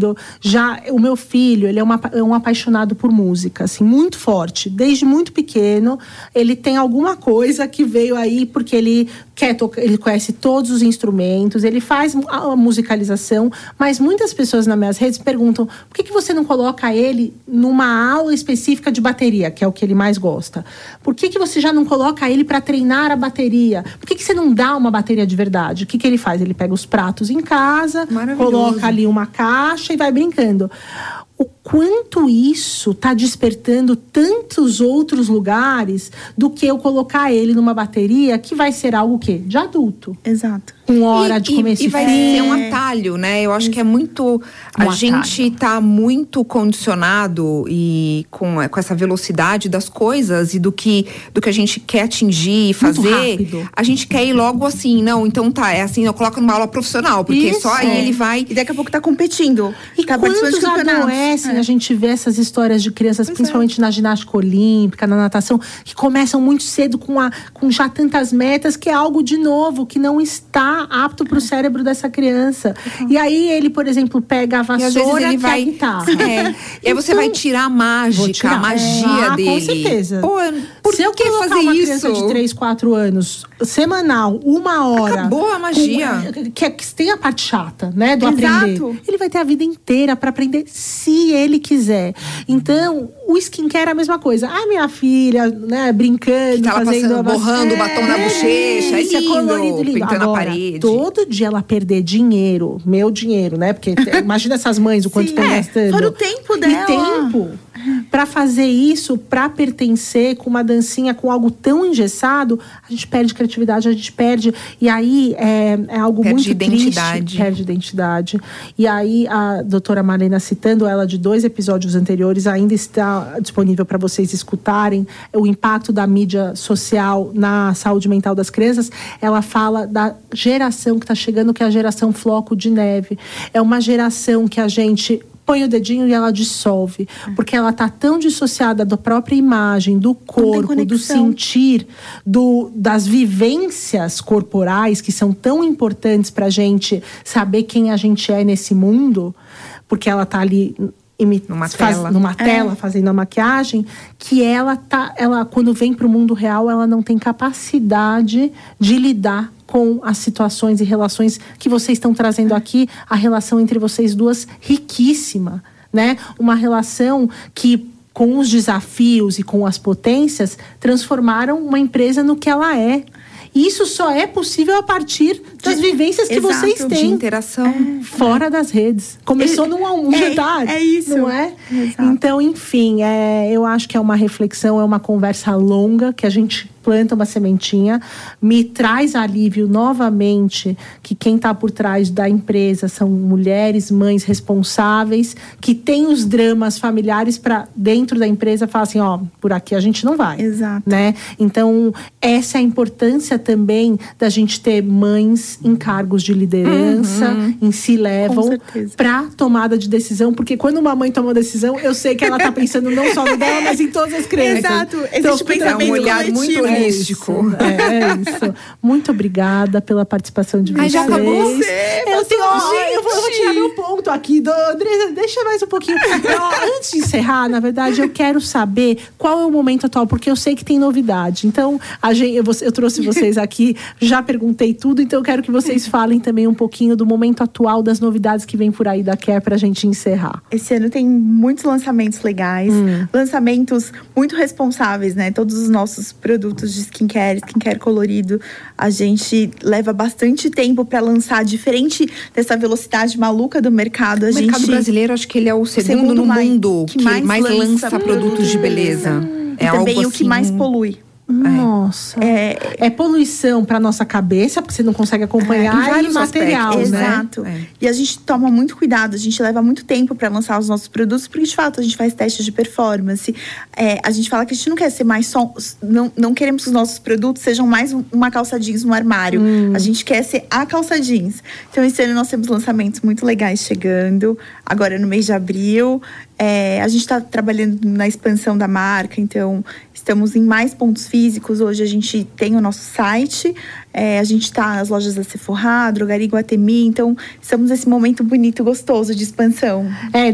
O meu filho, ele é um apaixonado por música, assim, muito forte. Desde muito pequeno, ele tem alguma coisa que veio aí porque ele quer tocar, ele conhece todos os instrumentos, ele faz a musicalização, mas muitas pessoas nas minhas redes perguntam: por que você não coloca ele numa aula específica de bateria, que é o que ele mais gosta? Por que você já não coloca ele para treinar a bateria? Por que você não dá uma bateria de verdade? O que ele faz? Ele pega os pratos em casa, coloca ali uma caixa e vai brincando. O quanto isso está despertando tantos outros lugares do que eu colocar ele numa bateria, que vai ser algo quê? De adulto. Exato. Com hora de começo e vai ser um atalho, né? Eu acho que é muito... A gente tá muito condicionado e com essa velocidade das coisas e do que a gente quer atingir e fazer. Muito rápido. A gente quer ir logo assim, não, então tá, é assim, eu coloco numa aula profissional, porque só aí ele vai... E daqui a pouco tá competindo. E tá quantos adoecem, a gente vê essas histórias de crianças, principalmente na ginástica olímpica, na natação, que começam muito cedo com já tantas metas, que é algo, de novo, que não está apto para o cérebro dessa criança. E aí ele, por exemplo, pega a vassoura, ele vai... a guitarra. E aí você vai tirar a mágica, a magia dele. Com certeza. Pô, por Se eu que colocar fazer uma isso? Criança de 3, 4 anos, semanal, 1 hora... Acabou a magia. Que tem a parte chata, né, do aprender. Ele vai ter a vida inteira para aprender, se ele quiser. Então, o skincare é a mesma coisa. Minha filha, né, brincando, tá fazendo... borrando o batom na bochecha, é lindo, colorido, lindo. Pintando Agora, a parede. Todo dia ela perder dinheiro, meu dinheiro, né? Porque imagina essas mães, o quanto estão gastando. Fora o tempo dela. E tempo para fazer isso, para pertencer com uma dancinha, com algo tão engessado, a gente perde criatividade, a gente perde. E aí é algo muito identidade. Triste. Perde identidade. E aí a doutora Marlena, citando ela de 2 episódios anteriores, ainda está disponível para vocês escutarem o impacto da mídia social na saúde mental das crianças. Ela fala da geração que está chegando, que é a geração floco de neve. É uma geração que a gente põe o dedinho e ela dissolve, porque ela está tão dissociada da própria imagem, do corpo, do sentir, das vivências corporais, que são tão importantes para a gente saber quem a gente é nesse mundo, porque ela está ali numa tela fazendo a maquiagem, que ela quando vem para o mundo real, ela não tem capacidade de lidar com as situações e relações que vocês estão trazendo aqui, a relação entre vocês duas riquíssima, né? Uma relação que, com os desafios e com as potências, transformaram uma empresa no que ela é. E isso só é possível a partir das vivências que vocês têm. De interação. Fora das redes. Começou num jantar. É isso. Não é? Exato. Então, enfim, eu acho que é uma reflexão, é uma conversa longa, que a gente planta uma sementinha, me traz alívio novamente que quem está por trás da empresa são mulheres, mães responsáveis, que têm os dramas familiares para dentro da empresa falar assim, por aqui a gente não vai. Exato. Né? Então, essa é a importância também da gente ter mães em cargos de liderança, em C-level, para tomada de decisão, porque quando uma mãe toma uma decisão, eu sei que ela está pensando não só no dela, mas em todas as crianças. Exato. Então, Existe pensamento um olhar muito holístico. É isso. Muito obrigada pela participação de vocês. Já acabou? Eu vou tirar meu ponto aqui. Andressa, deixa mais um pouquinho. Antes de encerrar, na verdade, eu quero saber qual é o momento atual, porque eu sei que tem novidade. Então, eu trouxe vocês aqui, já perguntei tudo, então eu quero que vocês falem também um pouquinho do momento atual, das novidades que vem por aí da Care pra gente encerrar. Esse ano tem muitos lançamentos legais, lançamentos muito responsáveis, né? Todos os nossos produtos de skincare colorido, a gente leva bastante tempo para lançar, diferente dessa velocidade maluca do mercado. O mercado brasileiro, acho que ele é o segundo no mundo que mais lança produtos de beleza. E também algo o que mais polui. Nossa. É poluição para nossa cabeça, porque você não consegue acompanhar, e material, aspectos, né? Exato. E a gente toma muito cuidado, a gente leva muito tempo para lançar os nossos produtos, porque de fato a gente faz testes de performance. A gente fala que a gente não quer ser mais só. Não queremos que os nossos produtos sejam mais uma calça jeans no armário. A gente quer ser a calça jeans. Então, esse ano nós temos lançamentos muito legais chegando, agora no mês de abril. A gente está trabalhando na expansão da marca, então estamos em mais pontos físicos. Hoje a gente tem o nosso site, a gente está nas lojas da Sephora, Drogaria Iguatemi, então estamos nesse momento bonito, gostoso de expansão.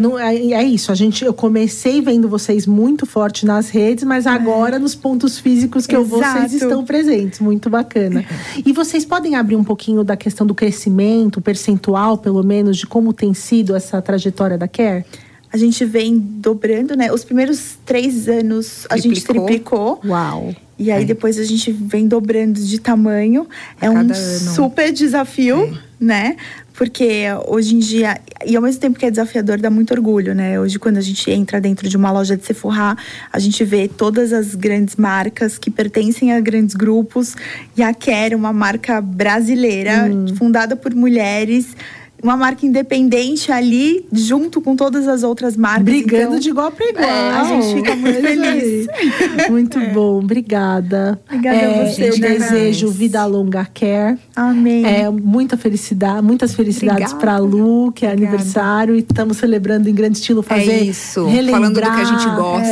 É isso, eu comecei vendo vocês muito forte nas redes, mas agora nos pontos físicos que vocês estão presentes, muito bacana. E vocês podem abrir um pouquinho da questão do crescimento, percentual pelo menos, de como tem sido essa trajetória da Care? A gente vem dobrando, né? Os primeiros 3 anos a gente triplicou. Uau! E aí depois a gente vem dobrando de tamanho. É um super desafio, né? Porque hoje em dia, e ao mesmo tempo que é desafiador, dá muito orgulho, né? Hoje, quando a gente entra dentro de uma loja de Sephora, a gente vê todas as grandes marcas que pertencem a grandes grupos. E a Care, uma marca brasileira, fundada por mulheres, uma marca independente ali, junto com todas as outras marcas. Brigando então, de igual para igual. A gente fica muito feliz. Muito bom, obrigada. Obrigada a você. Eu desejo vida longa Care. Amém. Muitas felicidades para a Lu, que é aniversário. E estamos celebrando em grande estilo, relembrar. Falando do que a gente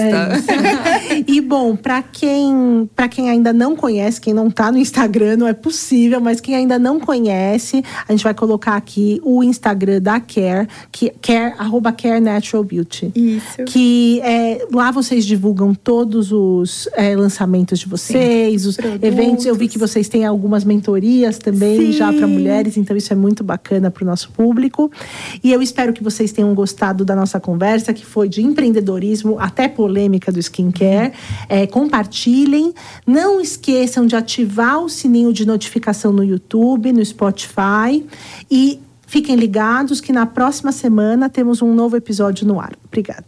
gosta. E bom, para quem ainda não conhece, quem não tá no Instagram, não é possível, mas quem ainda não conhece, a gente vai colocar aqui o Instagram da Care, @Care Natural Beauty. Isso. Que lá vocês divulgam todos os lançamentos de vocês, os eventos. Eu vi que vocês têm algumas mentorias também já para mulheres, então isso é muito bacana para o nosso público. E eu espero que vocês tenham gostado da nossa conversa, que foi de empreendedorismo até polêmica do skincare. Compartilhem, não esqueçam de ativar o sininho de notificação no YouTube, no Spotify e fiquem ligados que na próxima semana temos um novo episódio no ar. Obrigada.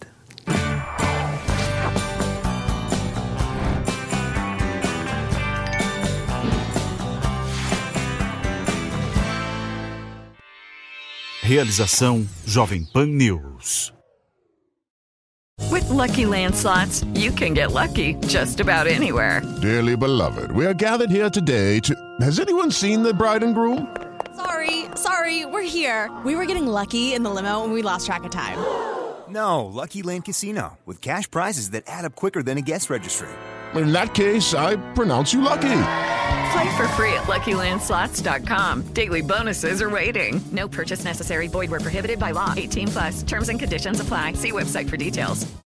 Realização Jovem Pan News. With Lucky Land Slots, you can get lucky just about anywhere. Dearly beloved, we are gathered here today to... Has anyone seen the bride and groom? Sorry, we're here. We were getting lucky in the limo and we lost track of time. No, Lucky Land Casino, with cash prizes that add up quicker than a guest registry. In that case, I pronounce you lucky. Play for free at LuckyLandSlots.com. Daily bonuses are waiting. No purchase necessary. Void where prohibited by law. 18+. Terms and conditions apply. See website for details.